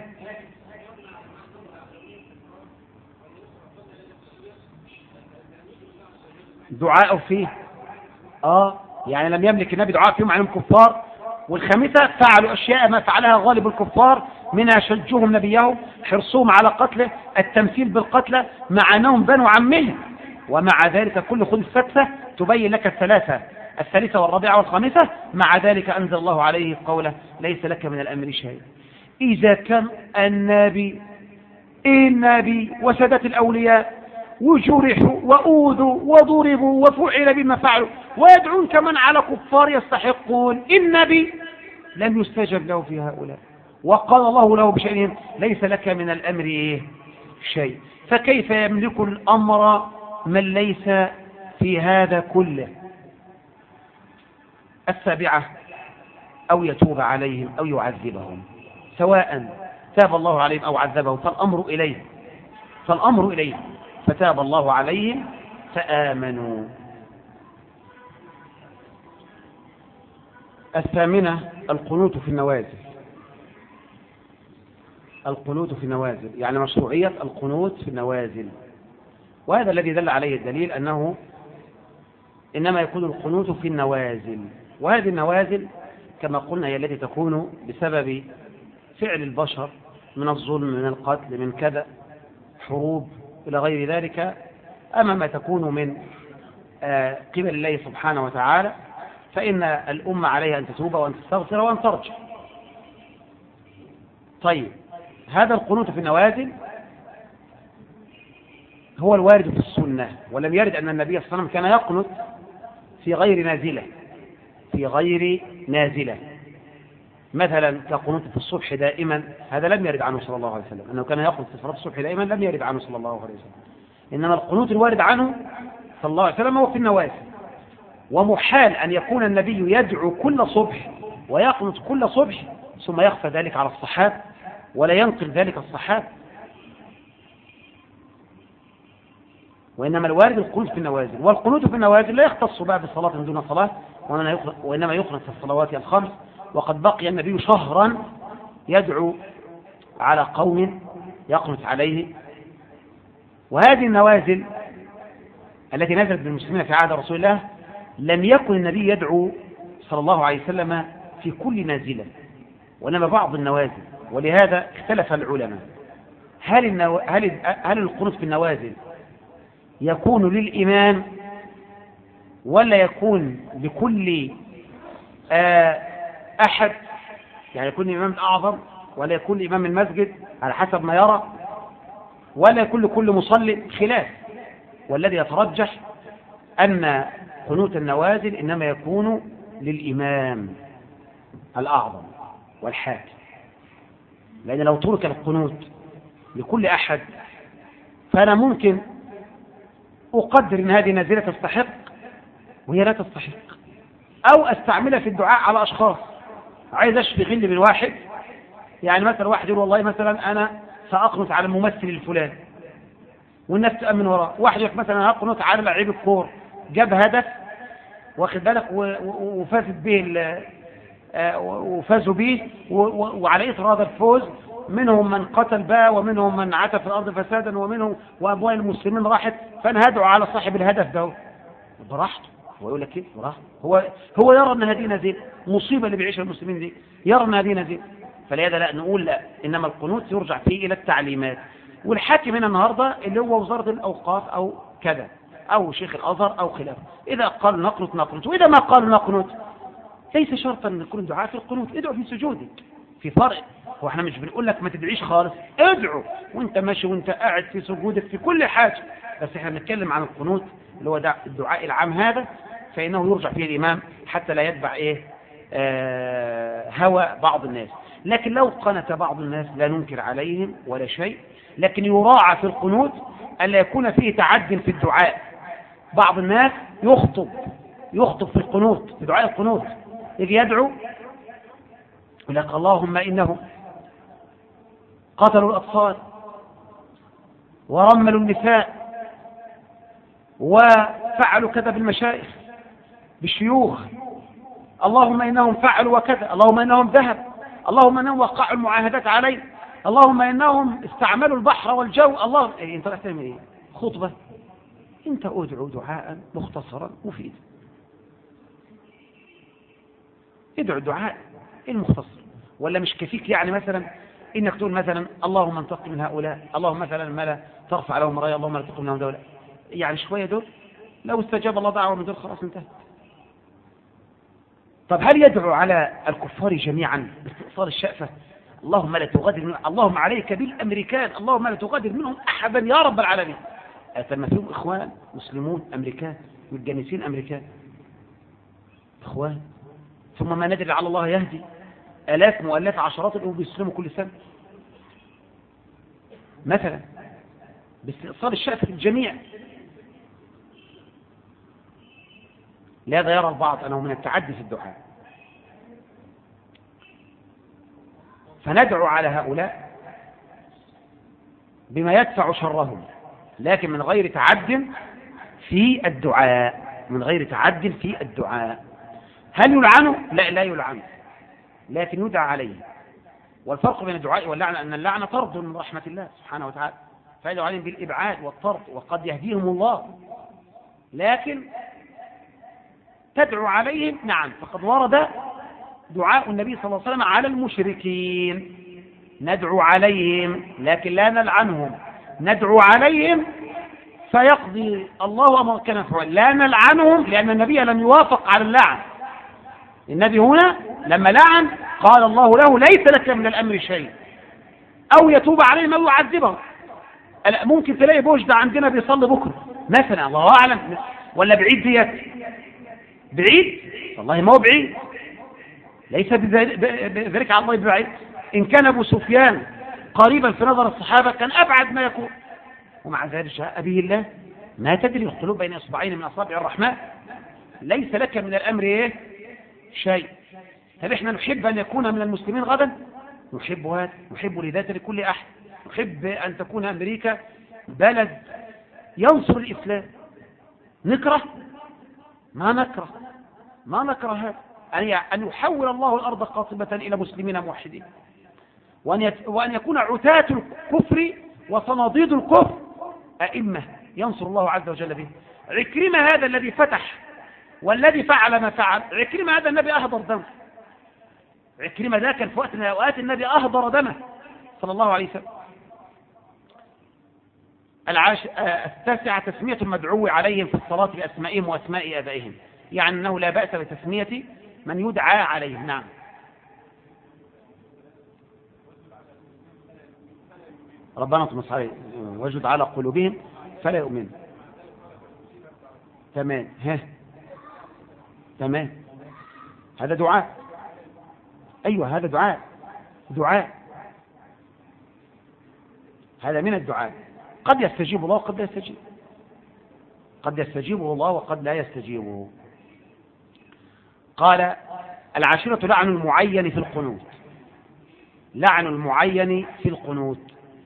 دعاء فيه اه يعني لم يملك النبي دعاء فيهم عليهم كفار. والخامسة فعلوا أشياء ما فعلها غالب الكفار، منها شجهم نبيهم، حرصهم على قتله، التمثيل بالقتلى، مع أنهم بنو عمهم. ومع ذلك كل خذ الفتفة تبين لك الثلاثة، الثالثة والرابعة والخامسة. مع ذلك أنزل الله عليه قوله ليس لك من الأمر شيء. إذا كان النبي النبي وسادة الأولياء وجرحوا وأوذوا وضربوا وفعل بما فعلوا ويدعون كمان على كفار يستحقون، النبي لم يستجب له في هؤلاء، وقال الله له بشأنهم ليس لك من الأمر إيه شيء. فكيف يملك الأمر من ليس في هذا كله؟ السابعة أو يتوب عليهم أو يعذبهم، سواء تاب الله عليهم أو عذبهم فالأمر إليه فالأمر إليه فتاب الله عليهم فآمنوا. الثامنة القنوت في النوازل. القنوت في النوازل يعني مشروعية القنوت في النوازل، وهذا الذي دل عليه الدليل أنه إنما يكون القنوت في النوازل. وهذه النوازل كما قلنا هي التي تكون بسبب فعل البشر من الظلم، من القتل، من كذا، حروب إلى غير ذلك. أما ما تكون من قبل الله سبحانه وتعالى فإن الأمة عليها أن تتوب وأن تستغفر وأن ترجع. طيب، هذا القنوت في النوازل هو الوارد في السنة، ولم يرد أن النبي صلى الله عليه وسلم كان يقنت في غير نازلة في غير نازلة مثلا كقنوت في الصبح دائما، هذا لم يرد عنه صلى الله عليه وسلم. أنه كان يقنت في صلاة الصبح دائما لم يرد عنه صلى الله عليه وسلم. إنما القنوت الوارد عنه صلى الله عليه وسلم هو في النوازل. ومحال أن يكون النبي يدعو كل صبح ويقنت كل صبح ثم يخفى ذلك على الصحابة ولا ينقل ذلك الصحابة، وإنما الوارد القنوت في النوازل. والقنوت في النوازل لا يختص بقى بصلاة دون صلاة، وإنما يقنت في الصلوات الخمس. وقد بقي النبي شهرا يدعو على قوم يقنط عليه. وهذه النوازل التي نزلت بالمسلمين في عهد رسول الله لم يكن النبي يدعو صلى الله عليه وسلم في كل نازلة، وإنما بعض النوازل. ولهذا اختلف العلماء هل, النو... هل... هل القنوت في النوازل يكون للإمام ولا يكون لكل أحد، يعني يكون الإمام الأعظم ولا يكون إمام المسجد على حسب ما يرى، ولا يكون لكل مصلي؟ خلاف. والذي يترجح أن قنوت النوازل إنما يكون للإمام الأعظم والحاكم، لأن لو ترك القنوت لكل أحد فأنا ممكن أقدر أن هذه نازلة تستحق وهي لا تستحق، أو أستعملها في الدعاء على أشخاص. عايز أشفي غل بالواحد، يعني مثلا واحد يقول والله مثلا أنا سأقنط على الممثل الفلاني والناس تأمن وراه، واحد يقول مثلا أنا أقنط على لعيب الكور جاب هدف واخد بالك وفازت به وفازوا به، وعلى إثر هذا الفوز منهم من قتل بقى ومنهم من عتى في الأرض فسادا ومنهم وأموال المسلمين راحت، فأنا هدعو على صاحب الهدف ده براحته. هو يقول لك كيف براحته؟ هو هو يرى أن هذه نزيل مصيبة اللي بيعيشها المسلمين دي، يرى أن هذه نزيل. فلهذا لا نقول لا، إنما القنوت يرجع فيه إلى التعليمات. والحاكم هنا النهارده اللي هو وزارة الأوقاف أو كذا أو شيخ الأزهر أو خلافه، إذا قال نقنط نقنط، وإذا ما قالوا نقنط ليس شرطا أن يكون دعاء في القنوت. ادعو في سجودك، في فرق. هو احنا مش بنقول لك ما تدعيش خالص، ادعو وانت ماشي وانت قاعد في سجودك في كل حاجة، بس احنا بنتكلم عن القنوت اللي هو الدعاء العام هذا، فإنه يرجع فيه الإمام حتى لا يتبع إيه آه هوى بعض الناس. لكن لو قنت بعض الناس لا ننكر عليهم ولا شيء، لكن يراعى في القنوت ألا يكون فيه تعد في الدعاء. بعض الناس يخطب يخطب في القنوت، في دعاء القنوت، يجي يدعو يقول لك اللهم إنهم قتلوا الأطفال ورملوا النساء وفعلوا كذا بالمشايخ بالشيوخ، اللهم إنهم فعلوا وكذا، اللهم إنهم ذهب، اللهم إنهم وقعوا المعاهدات علي، اللهم إنهم استعملوا البحر والجو. الله إيه انت تعمل ايه؟ خطبة؟ انت ادعو دعاء مختصرا مفيدا، ادعو دعاء المختصر. ولا مش كفيك يعني مثلا انك تقول مثلا اللهم انتقم من هؤلاء، اللهم مثلا ما لا ترفع لهم رايه، اللهم لا تقم لهم دوله، يعني شويه دول لو استجاب الله دعوه من دول خلاص انتهت. طب هل يدعو على الكفار جميعا باستئصال الشأفة؟ اللهم لا تغادر منهم، اللهم عليك بالامريكان، اللهم لا تغادر منهم احدا يا رب العالمين. اتم فيهم اخوان مسلمون امريكان متجنسين امريكان اخوان، ثم ما ندري لعل الله يهدي الاف مؤلف عشرات الأمم بيسلموا كل سنه مثلا باستئصال الشأفة الجميع. لهذا يرى البعض أنه من التعدي في الدعاء، فندعو على هؤلاء بما يدفع شرهم، لكن من غير تعد في الدعاء، من غير تعد في الدعاء. هل يلعنوا؟ لا لا يلعنوا، لكن يدعى عليه. والفرق بين الدعاء واللعنة أن اللعنة طرد من رحمة الله سبحانه وتعالى، فيدعو عليهم بالإبعاد والطرد، وقد يهديهم الله. لكن تدعو عليهم نعم، فقد ورد دعاء النبي صلى الله عليه وسلم على المشركين، ندعو عليهم لكن لا نلعنهم، ندعو عليهم فيقضي الله أمر كان فعل، لا نلعنهم لأن النبي لم يوافق على اللعن. النبي هنا لما لعن قال الله له ليس لك من الأمر شيء، أو يتوب عليهم أو يعذبهم. ممكن تلاقي بوش ده عندنا بيصلي بكرة مثلا، الله أعلم، ولا بعيد ديت بعيد، والله ما هو بعيد، ليس بذلك على الله بعيد. إن كان أبو سفيان قريبا في نظر الصحابة كان أبعد ما يكون، ومع ذلك جاء به الله ما تدري القلوب بين إصبعين من أصابع الرحمن، ليس لك من الأمر إيه شيء. هل إحنا نحب أن يكون من المسلمين غدا؟ نحب هذا، نحب لذات لكل أحد، نحب أن تكون أمريكا بلد ينصر الإسلام. نكره؟ ما نكره، ما نكره هذا، أن يحول الله الأرض قاطبة إلى مسلمين موحدين. وأن يكون عتاة الكفر وصناديد الكفر أئمة ينصر الله عز وجل به. عكرمة هذا الذي فتح والذي فعل ما فعل، عكرمة هذا النبي أهدر دمه. عكرمة ذاك في وقت من الأوقات النبي أهدر دمه صلى الله عليه وسلم. العاش... التاسعة تسمية المدعو عليهم في الصلاة بأسمائهم وأسماء آبائهم، يعني أنه لا بأس بتسمية من يدعى عليهم. نعم. ربنا اطمس عليه واجد على قلوبهم فلا يؤمنوا. تمام. ها تمام. هذا دعاء. أيوة هذا دعاء. دعاء هذا من الدعاء. قد يستجيب الله وقد لا يستجيب، قد يستجيبه الله وقد لا يستجيبه. قال العاشرة لعن المعين في القنوت. لعن المعين في القنوت.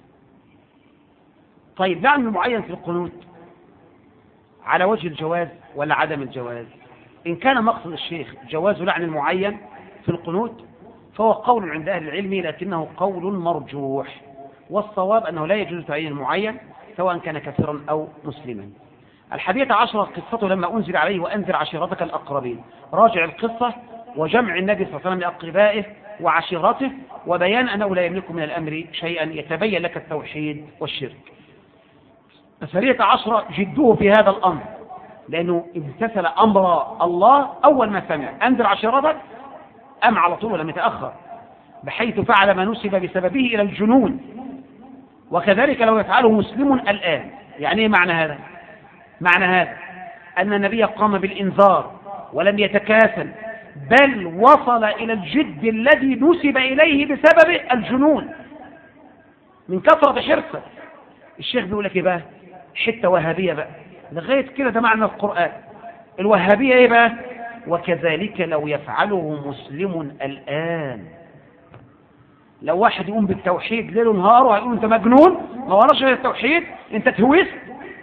طيب لعن المعين في القنوت على وجه الجواز ولا عدم الجواز؟ إن كان مقصد الشيخ جواز لعن المعين في القنوت فهو قول عند أهل العلم، لكنه قول مرجوح، والصواب أنه لا يجوز تعيين المعين سواء كان كافرا أو مسلما. الحادية عشرة قصته لما أنزل عليه وأنذر عشيرتك الأقربين. راجع القصة وجمع النبي صلى الله عليه وسلم لأقربائه وعشيرته وبيان أنه لا يملك من الأمر شيئا، يتبين لك التوحيد والشرك. الثانية عشرة جدوه في هذا الأمر، لأنه امتثل أمر الله أول ما سمع أنذر عشيرتك، أم على طول ولم يتأخر، بحيث فعل ما نسب بسببه إلى الجنون. وكذلك لو يفعله مسلم الآن. يعني ايه معنى هذا؟ معنى هذا أن النبي قام بالإنذار ولم يتكاسل، بل وصل إلى الجد الذي نسب إليه بسبب الجنون من كثرة حرصه. الشيخ بيقول لك ايه بقى؟ حتة وهابية بقى لغاية كده، ده معنى القرآن. الوهابية ايه بقى؟ وكذلك لو يفعله مسلم الآن. لو واحد يقوم بالتوحيد ليل ونهار وهيقول انت مجنون ما وراش غير التوحيد، انت تهوست،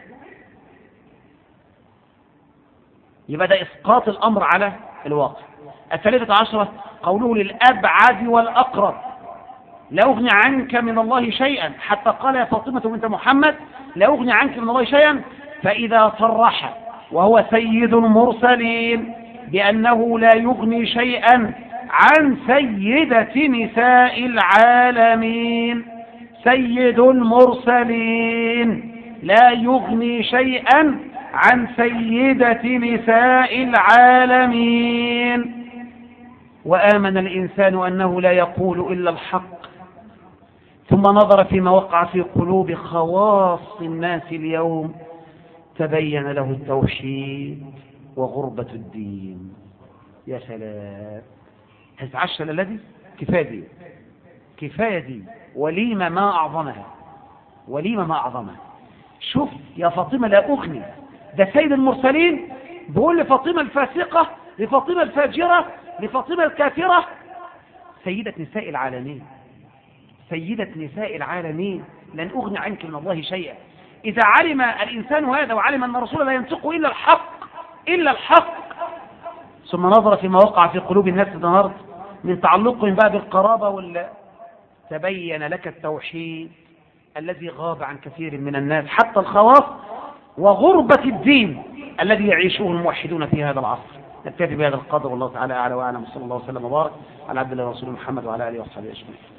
يبقى ده اسقاط الامر على الواقع. الثالثة عشرة قوله للابعد والاقرب لا اغني عنك من الله شيئا، حتى قال يا فاطمة بنت محمد لا اغني عنك من الله شيئا، فاذا صرح وهو سيد المرسلين بانه لا يغني شيئا عن سيدة نساء العالمين. سيد المرسلين لا يغني شيئا عن سيدة نساء العالمين. وآمن الإنسان أنه لا يقول إلا الحق، ثم نظر فيما وقع في قلوب خواص الناس اليوم تبين له التوحيد وغربة الدين. يا سلام، هتتعشى الذي كفاية دي، كفاية دي، وليمة ما أعظمها، وليمة ما أعظمها. شوف يا فاطمة لا أغني، ده سيد المرسلين بيقول لفاطمة الفاسقة، لفاطمة الفاجرة، لفاطمة الكافرة سيدة نساء العالمين، سيدة نساء العالمين، لن أغني عنك من الله شيئا. إذا علم الإنسان هذا وعلم أن الرسول لا ينطق إلا الحق، إلا الحق، ثم نظر فيما وقع في قلوب الناس النهارده من تعلقهم بقى بالقرابة ولا، تبين لك التوحيد الذي غاب عن كثير من الناس حتى الخواص، وغربة الدين الذي يعيشه الموحدون في هذا العصر. نكتفي بهذا القدر والله تعالى أعلى وأعلم، صلى الله وسلم وبارك على عبد الله ورسوله محمد وعلى آله وصحبه أجمعين.